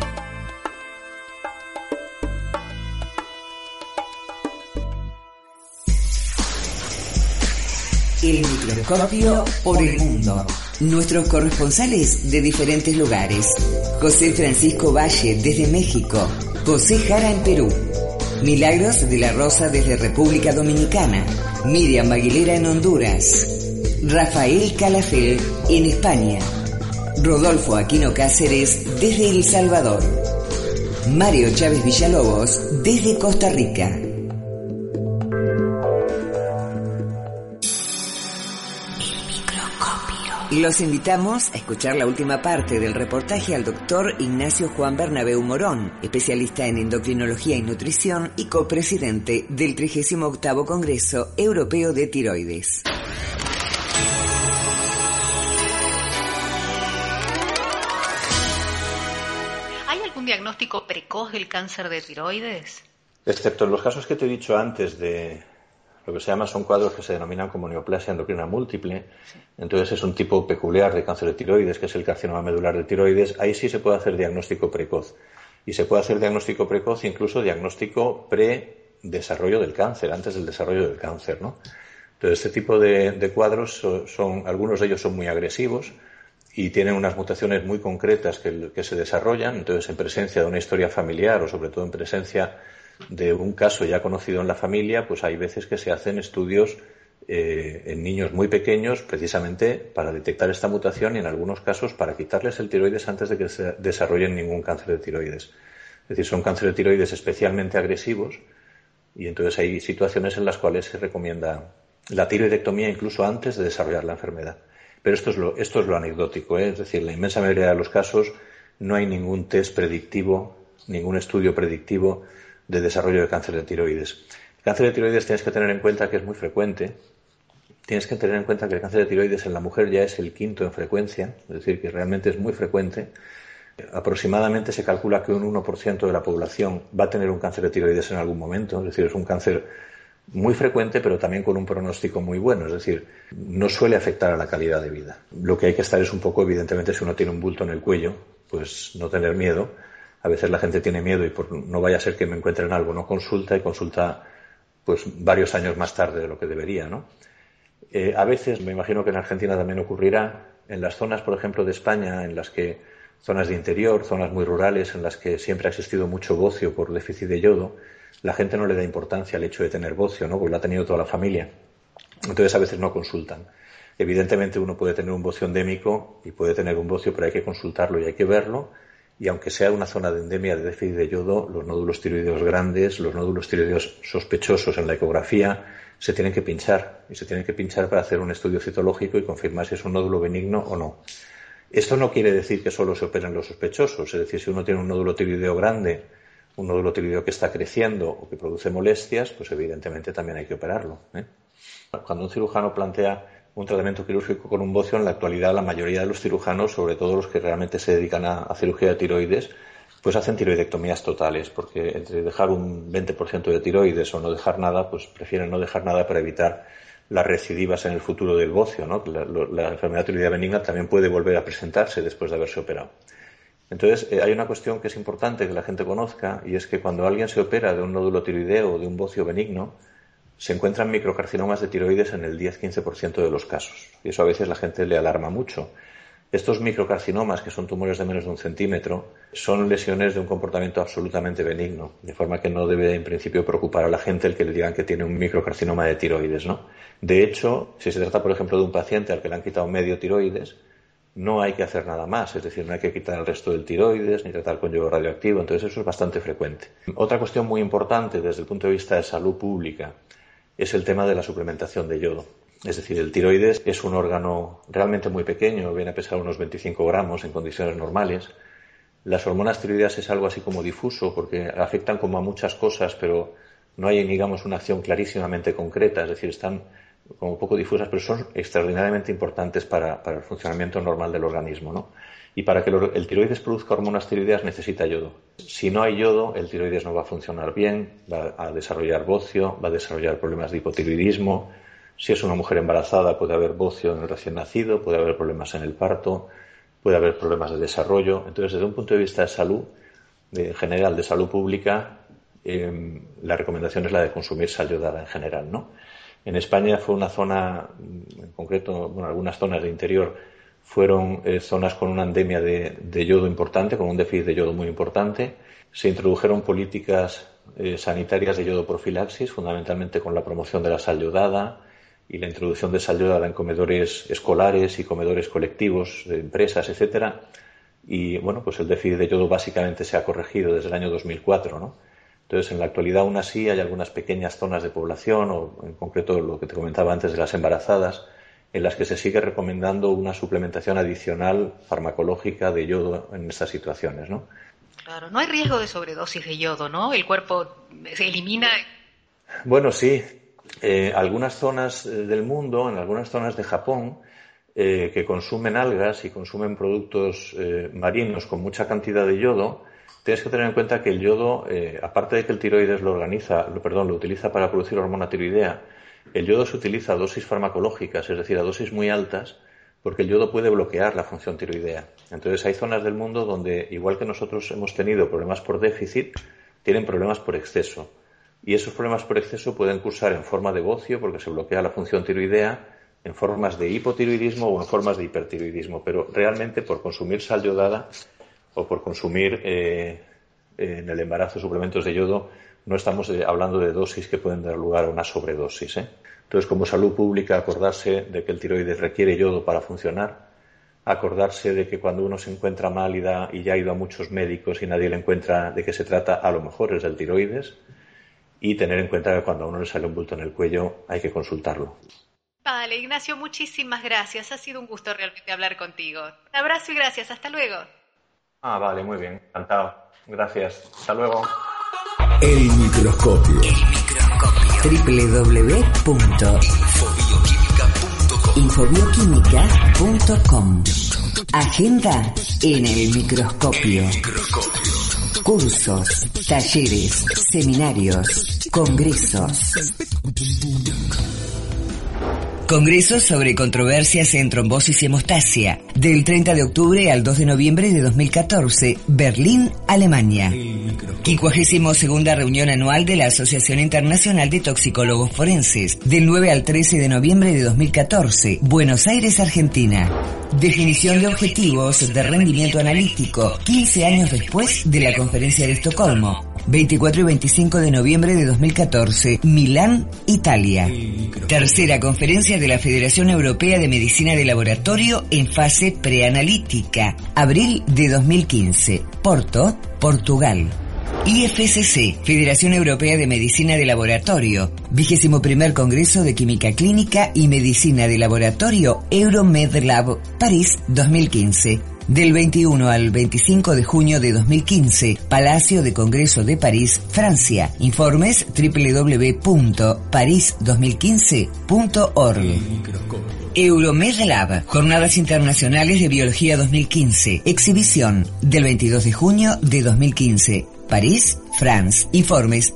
El microscopio por el mundo. Nuestros corresponsales de diferentes lugares. José Francisco Valle desde México. José Jara en Perú. Milagros de la Rosa desde República Dominicana. Miriam Aguilera en Honduras. Rafael Calafel en España. Rodolfo Aquino Cáceres desde El Salvador. Mario Chávez Villalobos desde Costa Rica. Los invitamos a escuchar la última parte del reportaje al doctor Ignacio Juan Bernabeu Morón, especialista en endocrinología y nutrición y copresidente del 38º Congreso Europeo de Tiroides. ¿Hay algún diagnóstico precoz del cáncer de tiroides? Excepto en los casos que te he dicho antes de lo que se llama, son cuadros que se denominan como neoplasia endocrina múltiple. Entonces es un tipo peculiar de cáncer de tiroides, que es el carcinoma medular de tiroides. Ahí sí se puede hacer diagnóstico precoz. Y se puede hacer diagnóstico precoz, incluso diagnóstico pre-desarrollo del cáncer, antes del desarrollo del cáncer, ¿no? Entonces este tipo de cuadros algunos de ellos son muy agresivos y tienen unas mutaciones muy concretas que se desarrollan. Entonces, en presencia de una historia familiar o sobre todo en presencia de un caso ya conocido en la familia, pues hay veces que se hacen estudios en niños muy pequeños precisamente para detectar esta mutación y en algunos casos para quitarles el tiroides antes de que se desarrollen ningún cáncer de tiroides. Es decir, son cánceres de tiroides especialmente agresivos y entonces hay situaciones en las cuales se recomienda la tiroidectomía incluso antes de desarrollar la enfermedad. Pero esto es lo anecdótico, ¿eh? Es decir, en la inmensa mayoría de los casos no hay ningún test predictivo, ningún estudio predictivo de desarrollo de cáncer de tiroides. El cáncer de tiroides tienes que tener en cuenta que es muy frecuente. Tienes que tener en cuenta que el cáncer de tiroides en la mujer ya es el quinto en frecuencia, es decir, que realmente es muy frecuente. Aproximadamente se calcula que un 1% de la población va a tener un cáncer de tiroides en algún momento, es decir, es un cáncer muy frecuente, pero también con un pronóstico muy bueno, es decir, no suele afectar a la calidad de vida. Lo que hay que estar es un poco, evidentemente, si uno tiene un bulto en el cuello, pues no tener miedo. A veces la gente tiene miedo y por no vaya a ser que me encuentren algo, no consulta y consulta pues varios años más tarde de lo que debería, ¿no? A veces, me imagino que en Argentina también ocurrirá, en las zonas, por ejemplo, de España, en las que zonas de interior, zonas muy rurales, en las que siempre ha existido mucho bocio por déficit de yodo, la gente no le da importancia al hecho de tener bocio, ¿no? Porque lo ha tenido toda la familia. Entonces a veces no consultan. Evidentemente uno puede tener un bocio endémico y puede tener un bocio, pero hay que consultarlo y hay que verlo. Y aunque sea una zona de endemia de déficit de yodo, los nódulos tiroideos grandes, los nódulos tiroideos sospechosos en la ecografía, se tienen que pinchar. Y se tienen que pinchar para hacer un estudio citológico y confirmar si es un nódulo benigno o no. Esto no quiere decir que solo se operen los sospechosos. Es decir, si uno tiene un nódulo tiroideo grande, un nódulo tiroideo que está creciendo o que produce molestias, pues evidentemente también hay que operarlo, ¿eh? Cuando un cirujano plantea un tratamiento quirúrgico con un bocio, en la actualidad la mayoría de los cirujanos, sobre todo los que realmente se dedican a cirugía de tiroides, pues hacen tiroidectomías totales, porque entre dejar un 20% de tiroides o no dejar nada, pues prefieren no dejar nada para evitar las recidivas en el futuro del bocio, ¿no? La enfermedad tiroidea benigna también puede volver a presentarse después de haberse operado. Entonces, hay una cuestión que es importante que la gente conozca, y es que cuando alguien se opera de un nódulo tiroideo o de un bocio benigno, se encuentran microcarcinomas de tiroides en el 10-15% de los casos. Y eso a veces la gente le alarma mucho. Estos microcarcinomas, que son tumores de menos de 1 centímetro, son lesiones de un comportamiento absolutamente benigno, de forma que no debe en principio preocupar a la gente el que le digan que tiene un microcarcinoma de tiroides, ¿no? De hecho, si se trata, por ejemplo, de un paciente al que le han quitado medio tiroides, no hay que hacer nada más, es decir, no hay que quitar el resto del tiroides ni tratar con yodo radioactivo, entonces eso es bastante frecuente. Otra cuestión muy importante desde el punto de vista de salud pública es el tema de la suplementación de yodo. Es decir, el tiroides es un órgano realmente muy pequeño, viene a pesar unos 25 gramos en condiciones normales. Las hormonas tiroideas es algo así como difuso porque afectan como a muchas cosas, pero no hay, digamos, una acción clarísimamente concreta, es decir, están como un poco difusas, pero son extraordinariamente importantes para el funcionamiento normal del organismo, ¿no? Y para que el tiroides produzca hormonas tiroideas necesita yodo. Si no hay yodo, el tiroides no va a funcionar bien, va a desarrollar bocio, va a desarrollar problemas de hipotiroidismo. Si es una mujer embarazada, puede haber bocio en el recién nacido, puede haber problemas en el parto, puede haber problemas de desarrollo. Entonces, desde un punto de vista de salud, en general, de salud pública, la recomendación es la de consumir sal yodada en general, ¿no? En España fue una zona, en concreto, bueno, algunas zonas de interior fueron zonas con una endemia de yodo importante, con un déficit de yodo muy importante. Se introdujeron políticas sanitarias de yodo profilaxis, fundamentalmente con la promoción de la sal yodada y la introducción de sal yodada en comedores escolares y comedores colectivos de empresas, etcétera. Y bueno, pues el déficit de yodo básicamente se ha corregido desde el año 2004, ¿no? Entonces, en la actualidad aún así hay algunas pequeñas zonas de población, o en concreto lo que te comentaba antes de las embarazadas, en las que se sigue recomendando una suplementación adicional farmacológica de yodo en estas situaciones, ¿no? Claro, no hay riesgo de sobredosis de yodo, ¿no? El cuerpo se elimina. Bueno, sí. Algunas zonas del mundo, en algunas zonas de Japón, que consumen algas y consumen productos marinos con mucha cantidad de yodo, tienes que tener en cuenta que el yodo, aparte de que el tiroides lo utiliza para producir hormona tiroidea, el yodo se utiliza a dosis farmacológicas, es decir, a dosis muy altas, porque el yodo puede bloquear la función tiroidea. Entonces hay zonas del mundo donde, igual que nosotros hemos tenido problemas por déficit, tienen problemas por exceso. Y esos problemas por exceso pueden cursar en forma de bocio, porque se bloquea la función tiroidea, en formas de hipotiroidismo o en formas de hipertiroidismo. Pero realmente por consumir sal yodada o por consumir en el embarazo suplementos de yodo, no estamos hablando de dosis que pueden dar lugar a una sobredosis, ¿eh? Entonces, como salud pública, acordarse de que el tiroides requiere yodo para funcionar, acordarse de que cuando uno se encuentra mal y ya ha ido a muchos médicos y nadie le encuentra de qué se trata, a lo mejor es del tiroides, y tener en cuenta que cuando a uno le sale un bulto en el cuello hay que consultarlo. Vale, Ignacio, muchísimas gracias. Ha sido un gusto realmente hablar contigo. Un abrazo y gracias. Hasta luego. Vale, muy bien. Encantado. Gracias. Hasta luego. El microscopio. www.infobioquímica.com. Agenda en el microscopio. Cursos, talleres, seminarios, congresos. Congreso sobre controversias en trombosis y hemostasia, del 30 de octubre al 2 de noviembre de 2014, Berlín, Alemania. 52ª reunión anual de la Asociación Internacional de Toxicólogos Forenses, del 9 al 13 de noviembre de 2014, Buenos Aires, Argentina. Definición de objetivos de rendimiento analítico, 15 años después de la Conferencia de Estocolmo. 24 y 25 de noviembre de 2014, Milán, Italia. Tercera conferencia de la Federación Europea de Medicina de Laboratorio en fase preanalítica, abril de 2015, Porto, Portugal. IFCC, Federación Europea de Medicina de Laboratorio, 21º Congreso de Química Clínica y Medicina de Laboratorio EuroMedLab, París 2015. Del 21 al 25 de junio de 2015, Palacio de Congreso de París, Francia. Informes www.paris2015.org. EuroMedLab, Jornadas Internacionales de Biología 2015. Exhibición del 22 de junio de 2015. París, France. Informes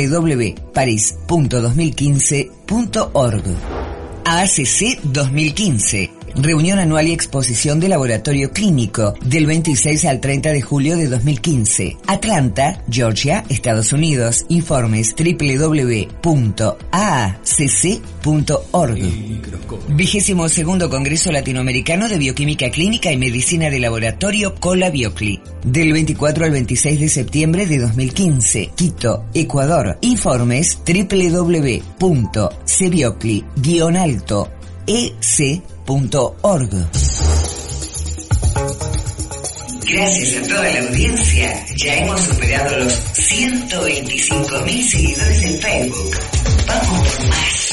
www.paris.2015.org. AACC 2015. Reunión anual y exposición de laboratorio clínico, del 26 al 30 de julio de 2015. Atlanta, Georgia, Estados Unidos. Informes www.aacc.org. 22º Congreso Latinoamericano de Bioquímica Clínica y Medicina de Laboratorio Cola-Biocli, del 24 al 26 de septiembre de 2015. Quito, Ecuador. Informes www.cbiocli-alto.ec.org. Gracias a toda la audiencia, ya hemos superado los 125.000 seguidores en Facebook. Vamos por más.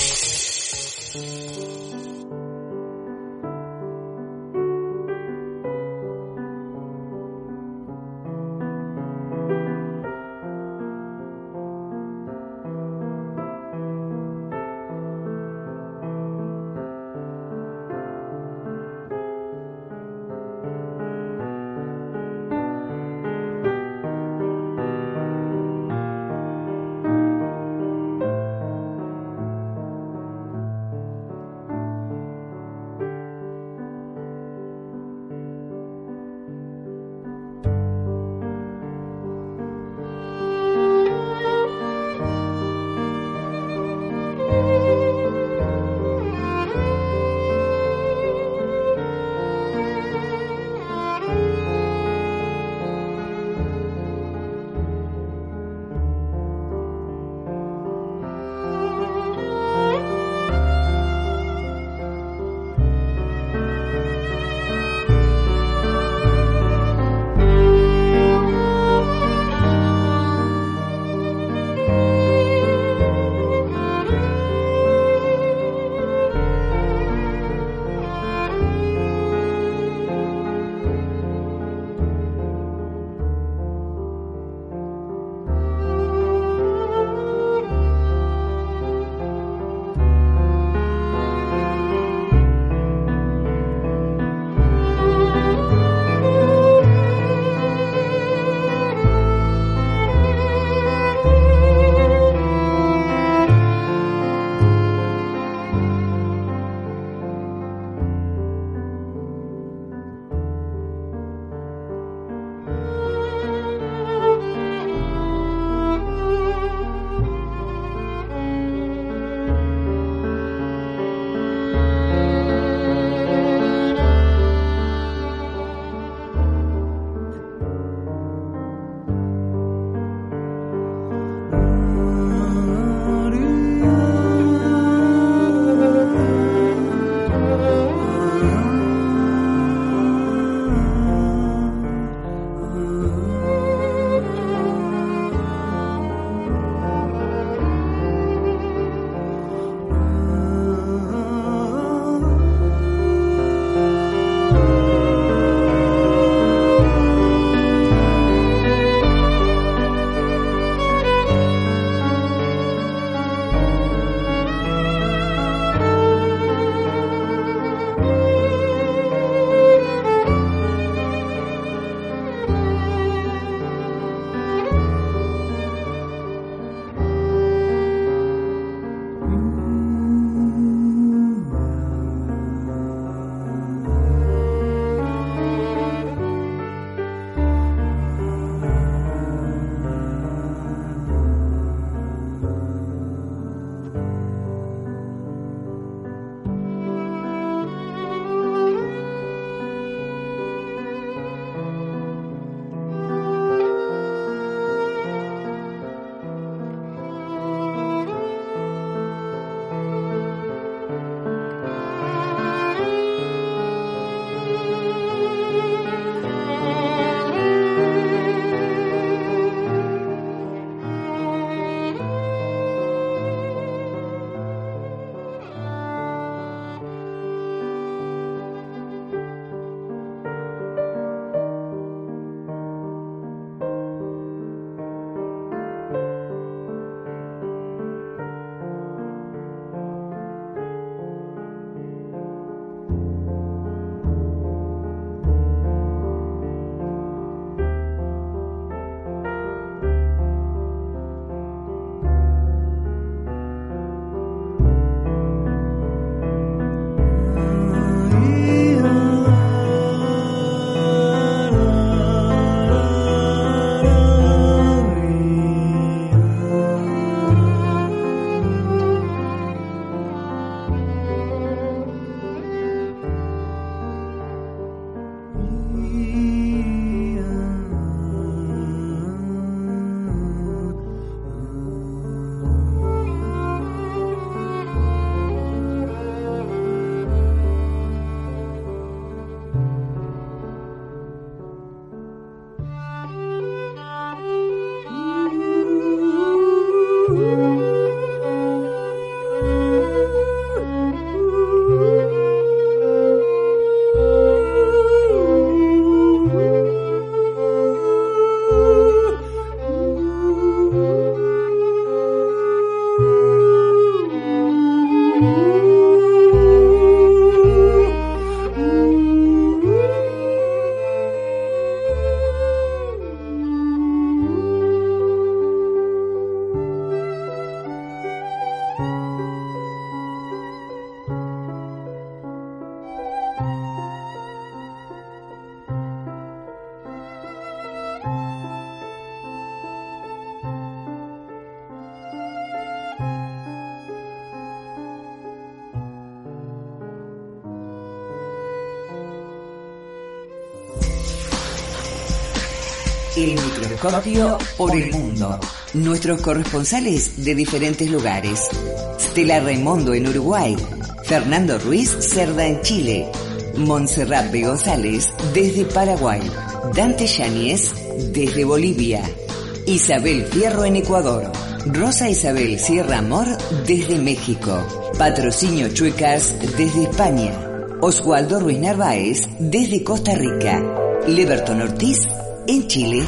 El microscopio por el mundo. Nuestros corresponsales de diferentes lugares. Stella Raimondo en Uruguay. Fernando Ruiz Cerda en Chile. Montserrat B. González desde Paraguay. Dante Yáñez desde Bolivia. Isabel Fierro en Ecuador. Rosa Isabel Sierra Amor desde México. Patrocinio Chuecas desde España. Oswaldo Ruiz Narváez desde Costa Rica. Leberton Ortiz en Chile.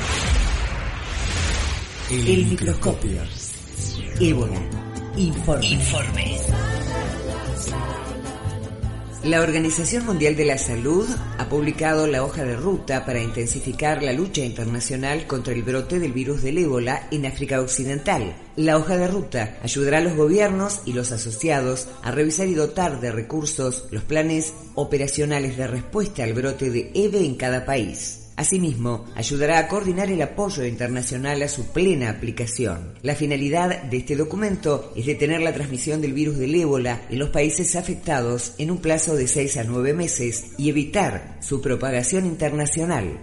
El microscopio. Ébola. Informe. La Organización Mundial de la Salud ha publicado la hoja de ruta para intensificar la lucha internacional contra el brote del virus del ébola en África Occidental. La hoja de ruta ayudará a los gobiernos y los asociados a revisar y dotar de recursos los planes operacionales de respuesta al brote de EBE en cada país. Asimismo, ayudará a coordinar el apoyo internacional a su plena aplicación. La finalidad de este documento es detener la transmisión del virus del ébola en los países afectados en un plazo de 6 a 9 meses y evitar su propagación internacional.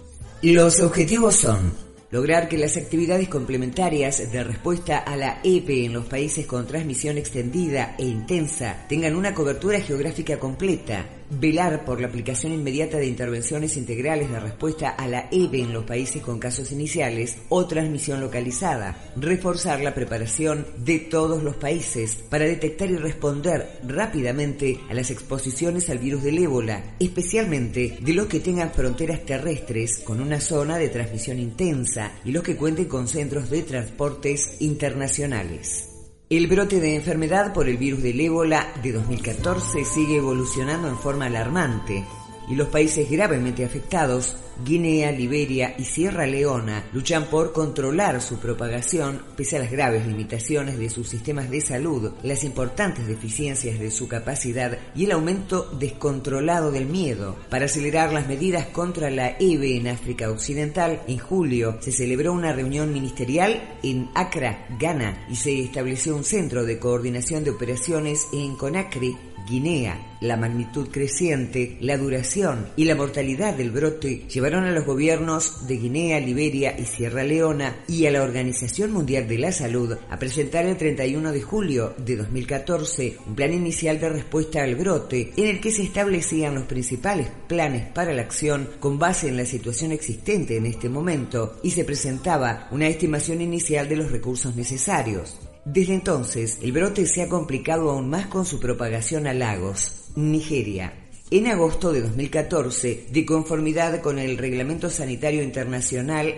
Los objetivos son: lograr que las actividades complementarias de respuesta a la EBE en los países con transmisión extendida e intensa tengan una cobertura geográfica completa, velar por la aplicación inmediata de intervenciones integrales de respuesta a la EBE en los países con casos iniciales o transmisión localizada, reforzar la preparación de todos los países para detectar y responder rápidamente a las exposiciones al virus del ébola, especialmente de los que tengan fronteras terrestres con una zona de transmisión intensa y los que cuenten con centros de transportes internacionales. El brote de enfermedad por el virus del ébola de 2014 sigue evolucionando en forma alarmante y los países gravemente afectados, Guinea, Liberia y Sierra Leona, luchan por controlar su propagación pese a las graves limitaciones de sus sistemas de salud, las importantes deficiencias de su capacidad y el aumento descontrolado del miedo. Para acelerar las medidas contra la EBE en África Occidental, en julio se celebró una reunión ministerial en Accra, Ghana, y se estableció un centro de coordinación de operaciones en Conakry, Guinea. La magnitud creciente, la duración y la mortalidad del brote llevaron a los gobiernos de Guinea, Liberia y Sierra Leona y a la Organización Mundial de la Salud a presentar el 31 de julio de 2014 un plan inicial de respuesta al brote en el que se establecían los principales planes para la acción con base en la situación existente en este momento y se presentaba una estimación inicial de los recursos necesarios. Desde entonces, el brote se ha complicado aún más con su propagación a Lagos, Nigeria. En agosto de 2014, de conformidad con el Reglamento Sanitario Internacional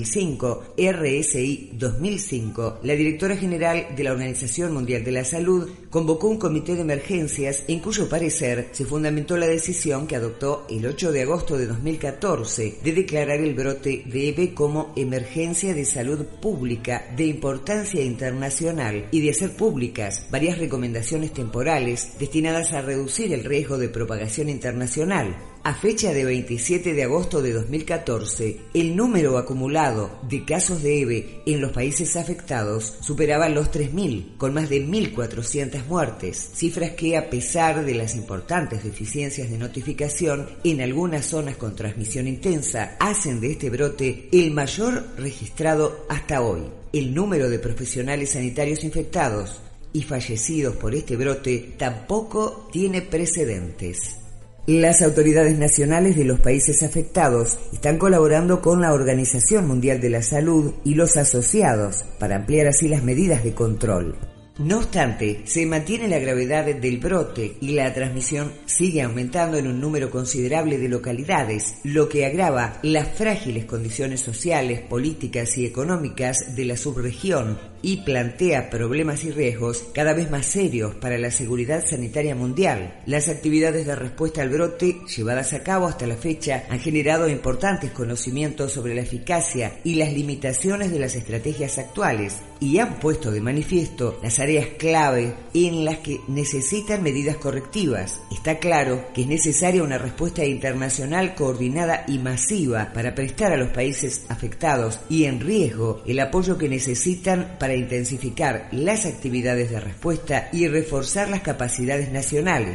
2005, RSI 2005, la directora general de la Organización Mundial de la Salud convocó un comité de emergencias en cuyo parecer se fundamentó la decisión que adoptó el 8 de agosto de 2014 de declarar el brote de EBE como emergencia de salud pública de importancia internacional y de hacer públicas varias recomendaciones temporales destinadas a reducir el riesgo de propagación internacional. A fecha de 27 de agosto de 2014, el número acumulado de casos de EBE en los países afectados superaba los 3.000, con más de 1.400 muertes, cifras que, a pesar de las importantes deficiencias de notificación en algunas zonas con transmisión intensa, hacen de este brote el mayor registrado hasta hoy. El número de profesionales sanitarios infectados y fallecidos por este brote tampoco tiene precedentes. Las autoridades nacionales de los países afectados están colaborando con la Organización Mundial de la Salud y los asociados para ampliar así las medidas de control. No obstante, se mantiene la gravedad del brote y la transmisión sigue aumentando en un número considerable de localidades, lo que agrava las frágiles condiciones sociales, políticas y económicas de la subregión y plantea problemas y riesgos cada vez más serios para la seguridad sanitaria mundial. Las actividades de respuesta al brote llevadas a cabo hasta la fecha han generado importantes conocimientos sobre la eficacia y las limitaciones de las estrategias actuales y han puesto de manifiesto las áreas clave en las que necesitan medidas correctivas. Está claro que es necesaria una respuesta internacional coordinada y masiva para prestar a los países afectados y en riesgo el apoyo que necesitan para intensificar las actividades de respuesta y reforzar las capacidades nacionales.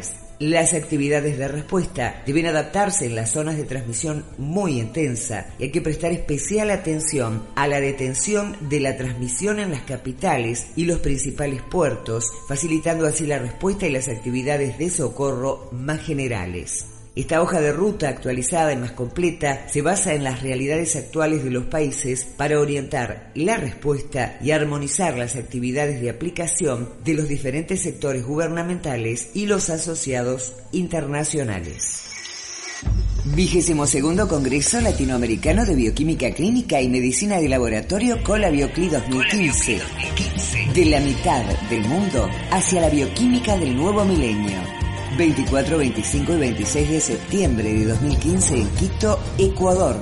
Las actividades de respuesta deben adaptarse en las zonas de transmisión muy intensa y hay que prestar especial atención a la detención de la transmisión en las capitales y los principales puertos, facilitando así la respuesta y las actividades de socorro más generales. Esta hoja de ruta actualizada y más completa se basa en las realidades actuales de los países para orientar la respuesta y armonizar las actividades de aplicación de los diferentes sectores gubernamentales y los asociados internacionales. 22º Congreso Latinoamericano de Bioquímica Clínica y Medicina de Laboratorio Cola Biocli 2015. De la mitad del mundo hacia la bioquímica del nuevo milenio. 24, 25 y 26 de septiembre de 2015 en Quito, Ecuador.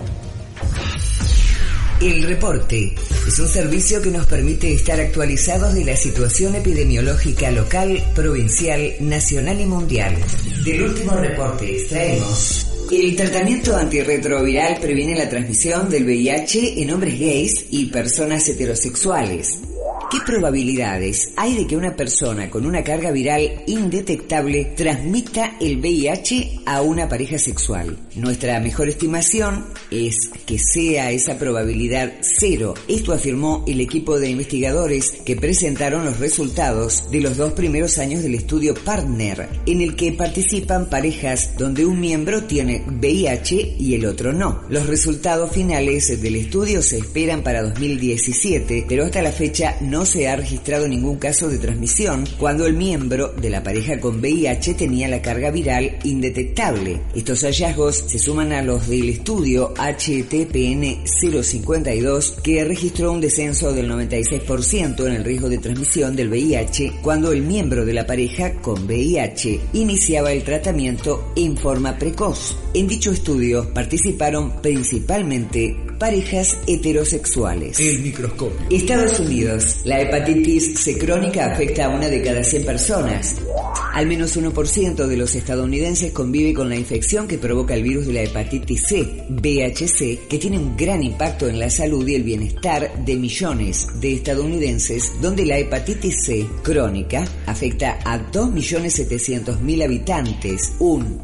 El reporte es un servicio que nos permite estar actualizados de la situación epidemiológica local, provincial, nacional y mundial. Del último reporte extraemos: el tratamiento antirretroviral previene la transmisión del VIH en hombres gays y personas heterosexuales. ¿Qué probabilidades hay de que una persona con una carga viral indetectable transmita el VIH a una pareja sexual? Nuestra mejor estimación es que sea esa probabilidad cero. Esto afirmó el equipo de investigadores que presentaron los resultados de los 2 primeros años del estudio Partner, en el que participan parejas donde un miembro tiene VIH y el otro no. Los resultados finales del estudio se esperan para 2017, pero hasta la fecha no se ha registrado ningún caso de transmisión cuando el miembro de la pareja con VIH tenía la carga viral indetectable. Estos hallazgos se suman a los del estudio HTPN 052, que registró un descenso del 96% en el riesgo de transmisión del VIH cuando el miembro de la pareja con VIH iniciaba el tratamiento en forma precoz. En dicho estudio participaron principalmente parejas heterosexuales. El microscopio. Estados Unidos. La hepatitis C crónica afecta a 1 de cada 100 personas. Al menos 1% de los estadounidenses convive con la infección que provoca el virus de la hepatitis C, VHC, que tiene un gran impacto en la salud y el bienestar de millones de estadounidenses, donde la hepatitis C crónica afecta a 2.700.000 habitantes, un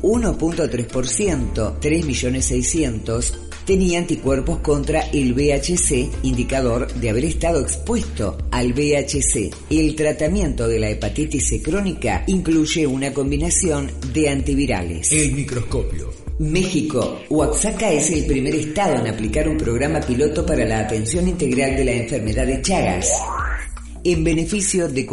1.3%, 3.600.000 tenía anticuerpos contra el VHC, indicador de haber estado expuesto al VHC. El tratamiento de la hepatitis C crónica incluye una combinación de antivirales. El microscopio. México. Oaxaca es el primer estado en aplicar un programa piloto para la atención integral de la enfermedad de Chagas, en beneficio de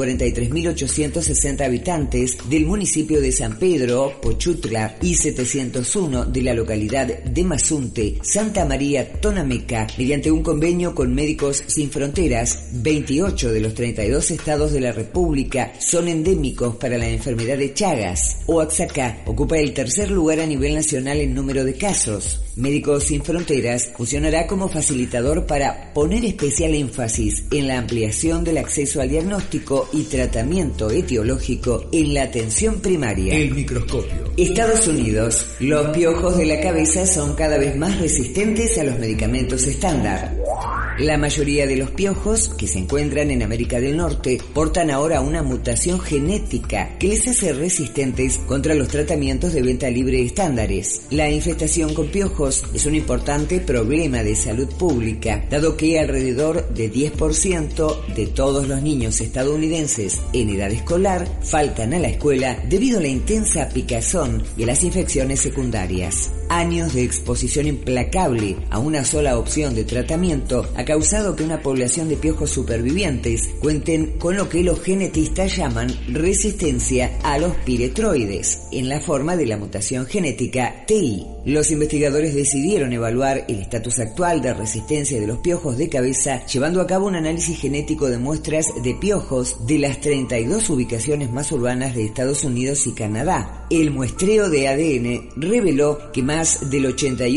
43.860 habitantes del municipio de San Pedro, Pochutla y 701 de la localidad de Mazunte, Santa María Tonameca, mediante un convenio con Médicos Sin Fronteras. 28 de los 32 estados de la República son endémicos para la enfermedad de Chagas. Oaxaca ocupa el tercer lugar a nivel nacional en número de casos. Médicos Sin Fronteras funcionará como facilitador para poner especial énfasis en la ampliación del acceso al diagnóstico y tratamiento etiológico en la atención primaria. El microscopio. Estados Unidos. Los piojos de la cabeza son cada vez más resistentes a los medicamentos estándar. La mayoría de los piojos que se encuentran en América del Norte portan ahora una mutación genética que les hace resistentes contra los tratamientos de venta libre estándares. La infestación con piojos es un importante problema de salud pública, dado que alrededor de 10% de todos los niños estadounidenses en edad escolar faltan a la escuela debido a la intensa picazón y a las infecciones secundarias. Años de exposición implacable a una sola opción de tratamiento ha causado que una población de piojos supervivientes cuenten con lo que los genetistas llaman resistencia a los piretroides, en la forma de la mutación genética TI. Los investigadores decidieron evaluar el estatus actual de resistencia de los piojos de cabeza, llevando a cabo un análisis genético de muestras de piojos de las 32 ubicaciones más urbanas de Estados Unidos y Canadá. El muestreo de ADN reveló que más del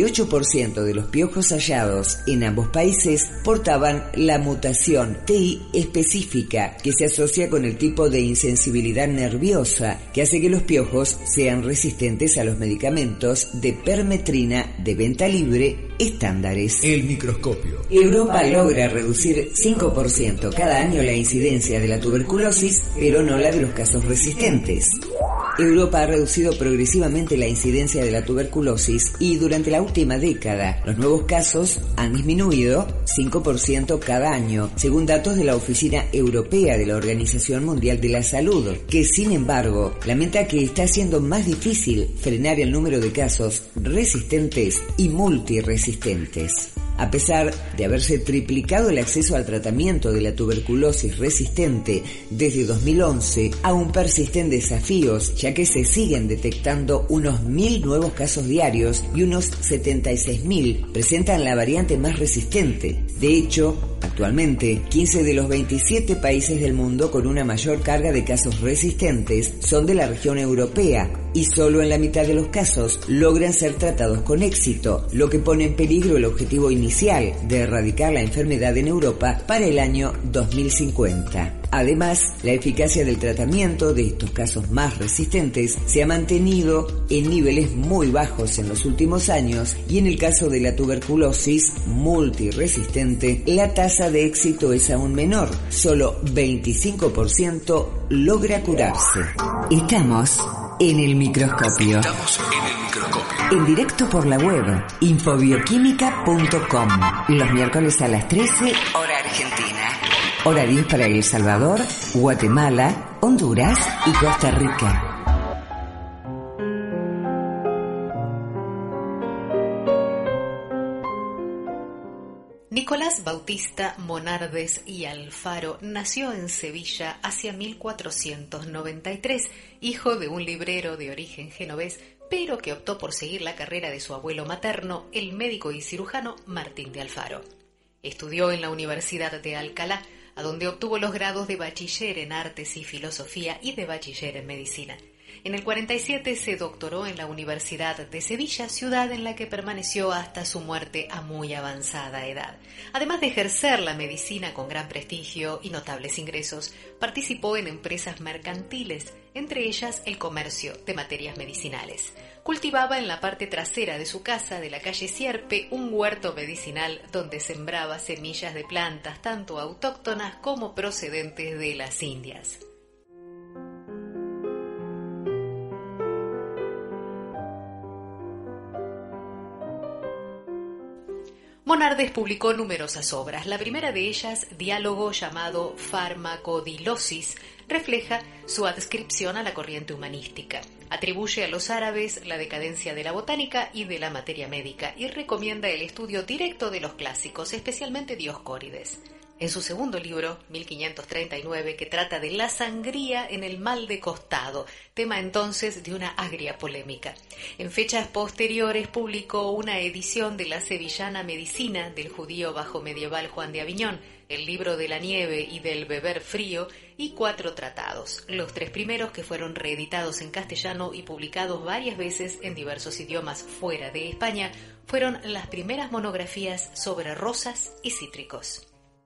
88% de los piojos hallados en ambos países portaban la mutación TI específica que se asocia con el tipo de insensibilidad nerviosa que hace que los piojos sean resistentes a los medicamentos de permetrina de venta libre estándares. El microscopio. Europa logra reducir 5% cada año la incidencia de la tuberculosis, pero no la de los casos resistentes. Europa ha reducido progresivamente la incidencia de la tuberculosis y durante la última década los nuevos casos han disminuido 5% cada año, según datos de la Oficina Europea de la Organización Mundial de la Salud, que sin embargo lamenta que está siendo más difícil frenar el número de casos resistentes y multiresistentes. A pesar de haberse triplicado el acceso al tratamiento de la tuberculosis resistente desde 2011, aún persisten desafíos, ya que se siguen detectando unos 1.000 nuevos casos diarios y unos 76.000 presentan la variante más resistente. De hecho, actualmente, 15 de los 27 países del mundo con una mayor carga de casos resistentes son de la región europea y solo en la mitad de los casos logran ser tratados con éxito, lo que pone en peligro el objetivo inicial de erradicar la enfermedad en Europa para el año 2050. Además, la eficacia del tratamiento de estos casos más resistentes se ha mantenido en niveles muy bajos en los últimos años y en el caso de la tuberculosis multiresistente, la tasa de éxito es aún menor, solo 25% logra curarse. Estamos en el microscopio. En directo por la web infobioquímica.com. Los miércoles a las 13, hora argentina. Hora 10 para El Salvador, Guatemala, Honduras y Costa Rica. Nicolás Bautista Monardes y Alfaro nació en Sevilla hacia 1493, hijo de un librero de origen genovés, pero que optó por seguir la carrera de su abuelo materno, el médico y cirujano Martín de Alfaro. Estudió en la Universidad de Alcalá, a donde obtuvo los grados de bachiller en Artes y Filosofía y de bachiller en Medicina. En el 47 se doctoró en la Universidad de Sevilla, ciudad en la que permaneció hasta su muerte a muy avanzada edad. Además de ejercer la medicina con gran prestigio y notables ingresos, participó en empresas mercantiles, entre ellas el comercio de materias medicinales. Cultivaba en la parte trasera de su casa de la calle Sierpe un huerto medicinal donde sembraba semillas de plantas tanto autóctonas como procedentes de las Indias. Monardes publicó numerosas obras. La primera de ellas, diálogo llamado Farmacodilosis, refleja su adscripción a la corriente humanística. Atribuye a los árabes la decadencia de la botánica y de la materia médica y recomienda el estudio directo de los clásicos, especialmente Dioscórides. En su segundo libro, 1539, que trata de la sangría en el mal de costado, tema entonces de una agria polémica. En fechas posteriores publicó una edición de la sevillana Medicina del judío bajo medieval Juan de Aviñón, el libro de la nieve y del beber frío, y 4 tratados, los 3 primeros que fueron reeditados en castellano y publicados varias veces en diversos idiomas fuera de España, fueron las primeras monografías sobre rosas y cítricos.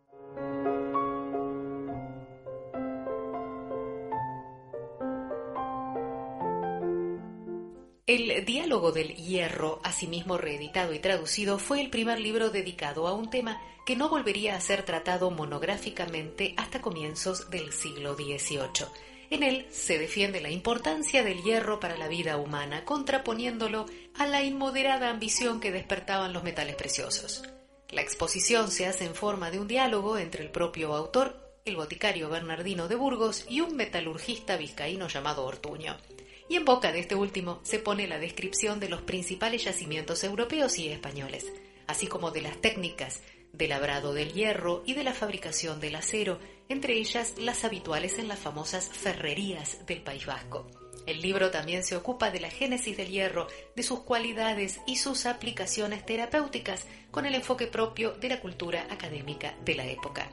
El Diálogo del Hierro, asimismo reeditado y traducido, fue el primer libro dedicado a un tema que no volvería a ser tratado monográficamente hasta comienzos del siglo XVIII. En él se defiende la importancia del hierro para la vida humana, contraponiéndolo a la inmoderada ambición que despertaban los metales preciosos. La exposición se hace en forma de un diálogo entre el propio autor, el boticario Bernardino de Burgos, y un metalurgista vizcaíno llamado Ortuño. Y en boca de este último se pone la descripción de los principales yacimientos europeos y españoles, así como de las técnicas de labrado del hierro y de la fabricación del acero, entre ellas las habituales en las famosas ferrerías del País Vasco. El libro también se ocupa de la génesis del hierro, de sus cualidades y sus aplicaciones terapéuticas, con el enfoque propio de la cultura académica de la época.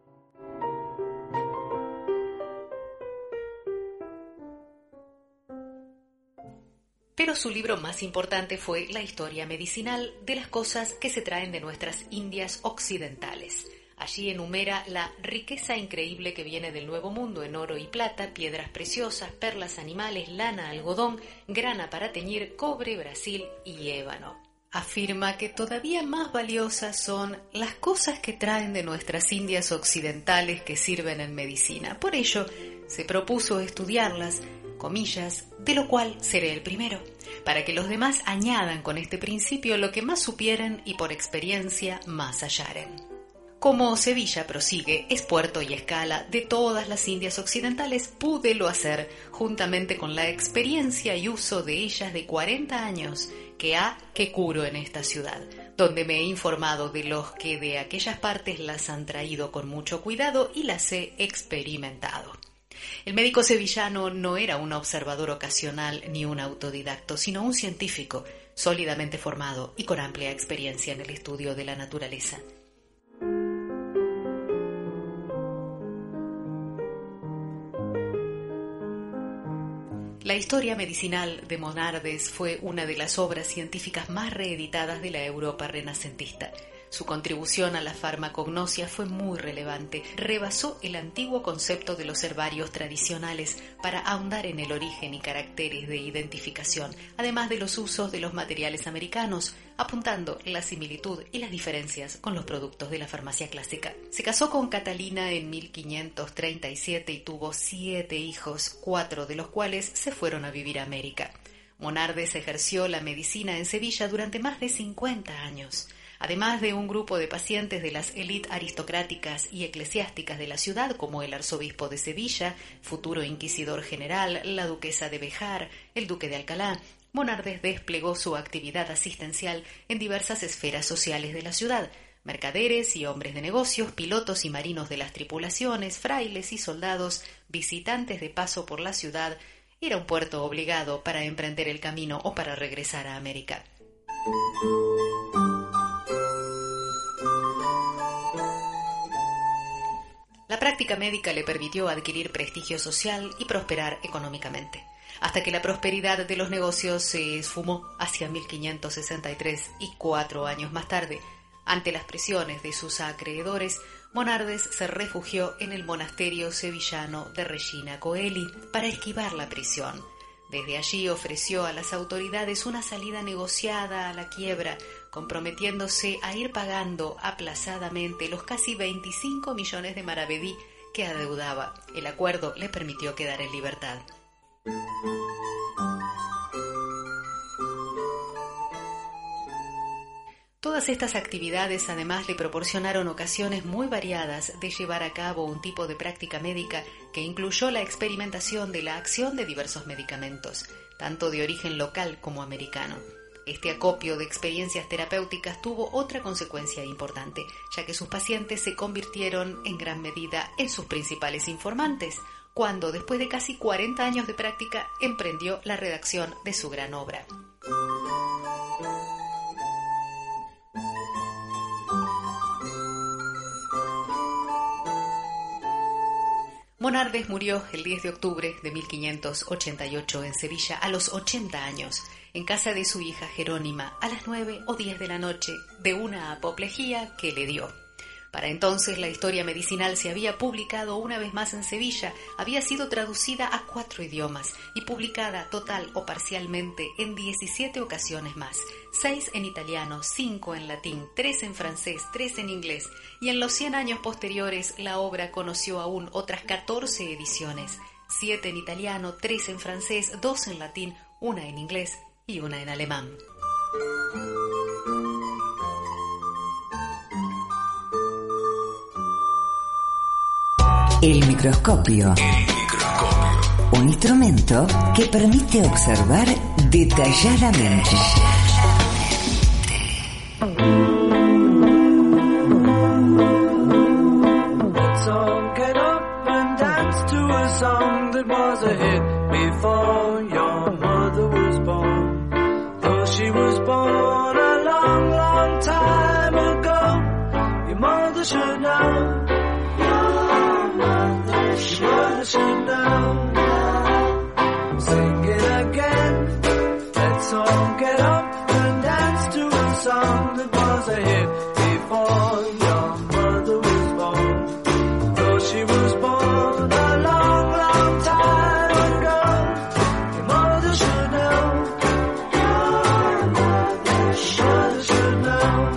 Pero su libro más importante fue La historia medicinal de las cosas que se traen de nuestras Indias occidentales. Allí enumera la riqueza increíble que viene del Nuevo Mundo en oro y plata, piedras preciosas, perlas animales, lana, algodón, grana para teñir, cobre, brasil y ébano. Afirma que todavía más valiosas son las cosas que traen de nuestras Indias occidentales que sirven en medicina. Por ello, se propuso estudiarlas comillas, de lo cual seré el primero, para que los demás añadan con este principio lo que más supieren y por experiencia más hallaren. Como Sevilla, prosigue, es puerto y escala de todas las Indias occidentales, púdelo hacer, juntamente con la experiencia y uso de ellas de 40 años que curo en esta ciudad, donde me he informado de los que de aquellas partes las han traído con mucho cuidado y las he experimentado. El médico sevillano no era un observador ocasional ni un autodidacto, sino un científico, sólidamente formado y con amplia experiencia en el estudio de la naturaleza. La historia medicinal de Monardes fue una de las obras científicas más reeditadas de la Europa renacentista. Su contribución a la farmacognosia fue muy relevante, rebasó el antiguo concepto de los herbarios tradicionales para ahondar en el origen y caracteres de identificación, además de los usos de los materiales americanos, apuntando la similitud y las diferencias con los productos de la farmacia clásica. Se casó con Catalina en 1537 y tuvo 7 hijos, 4 de los cuales se fueron a vivir a América. Monardes ejerció la medicina en Sevilla durante más de 50 años. Además de un grupo de pacientes de las élites aristocráticas y eclesiásticas de la ciudad, como el arzobispo de Sevilla, futuro inquisidor general, la duquesa de Béjar, el duque de Alcalá, Monardes desplegó su actividad asistencial en diversas esferas sociales de la ciudad: mercaderes y hombres de negocios, pilotos y marinos de las tripulaciones, frailes y soldados, visitantes de paso por la ciudad. Era un puerto obligado para emprender el camino o para regresar a América. La práctica médica le permitió adquirir prestigio social y prosperar económicamente, hasta que la prosperidad de los negocios se esfumó hacia 1563 y 4 años más tarde. Ante las presiones de sus acreedores, Monardes se refugió en el monasterio sevillano de Regina Coeli para esquivar la prisión. Desde allí ofreció a las autoridades una salida negociada a la quiebra, comprometiéndose a ir pagando aplazadamente los casi 25 millones de maravedí que adeudaba. El acuerdo le permitió quedar en libertad. Todas estas actividades además le proporcionaron ocasiones muy variadas de llevar a cabo un tipo de práctica médica que incluyó la experimentación de la acción de diversos medicamentos, tanto de origen local como americano. Este acopio de experiencias terapéuticas tuvo otra consecuencia importante, ya que sus pacientes se convirtieron en gran medida en sus principales informantes, cuando, después de casi 40 años de práctica, emprendió la redacción de su gran obra. Monardes murió el 10 de octubre de 1588 en Sevilla a los 80 años, en casa de su hija Jerónima, a las 9 o 10 de la noche, de una apoplejía que le dio. Para entonces la historia medicinal se había publicado una vez más en Sevilla, había sido traducida a 4 idiomas y publicada total o parcialmente en 17 ocasiones más, 6 en italiano, 5 en latín, 3 en francés, 3 en inglés, y en los 100 años posteriores la obra conoció aún otras 14 ediciones, 7 en italiano, 3 en francés, 2 en latín, 1 en inglés y 1 en alemán. El microscopio. Un instrumento que permite observar detalladamente. So get up and dance to a song that was a hit before your mother was born. Though she was born a long, long time ago, your mother should know. Your mother should know. Sing it again. Let's all get up and dance to a song that was a hit before your mother was born. Though she was born a long, long time ago, your mother should know. Your mother should know.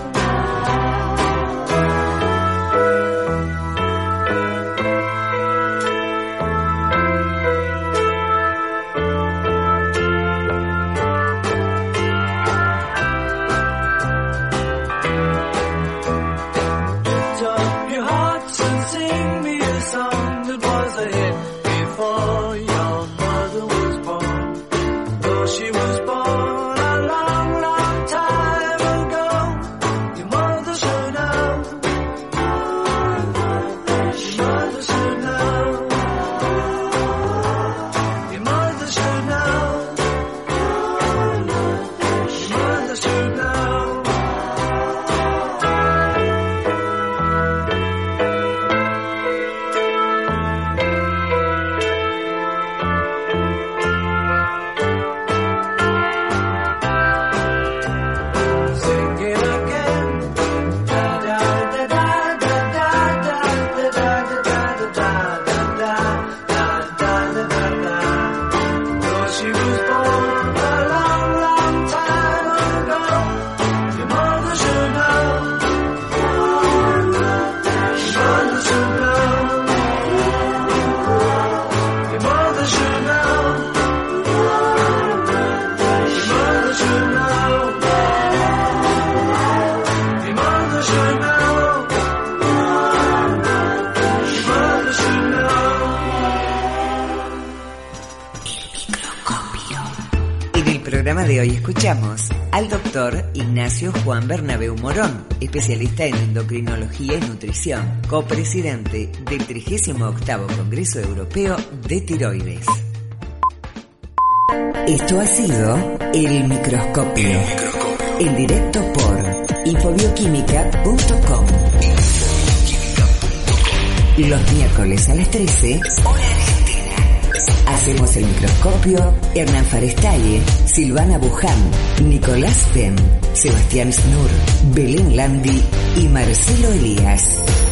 programa de hoy escuchamos al doctor Ignacio Juan Bernabeu Morón, especialista en endocrinología y nutrición, copresidente del 38º Congreso Europeo de Tiroides. Esto ha sido El Microscopio, en directo por infobioquímica.com. Los miércoles a las 13, hora argentina. Hacemos El Microscopio Hernán Farestalle, Silvana Buján, Nicolás Penn, Sebastián Snur, Belén Landi y Marcelo Elías.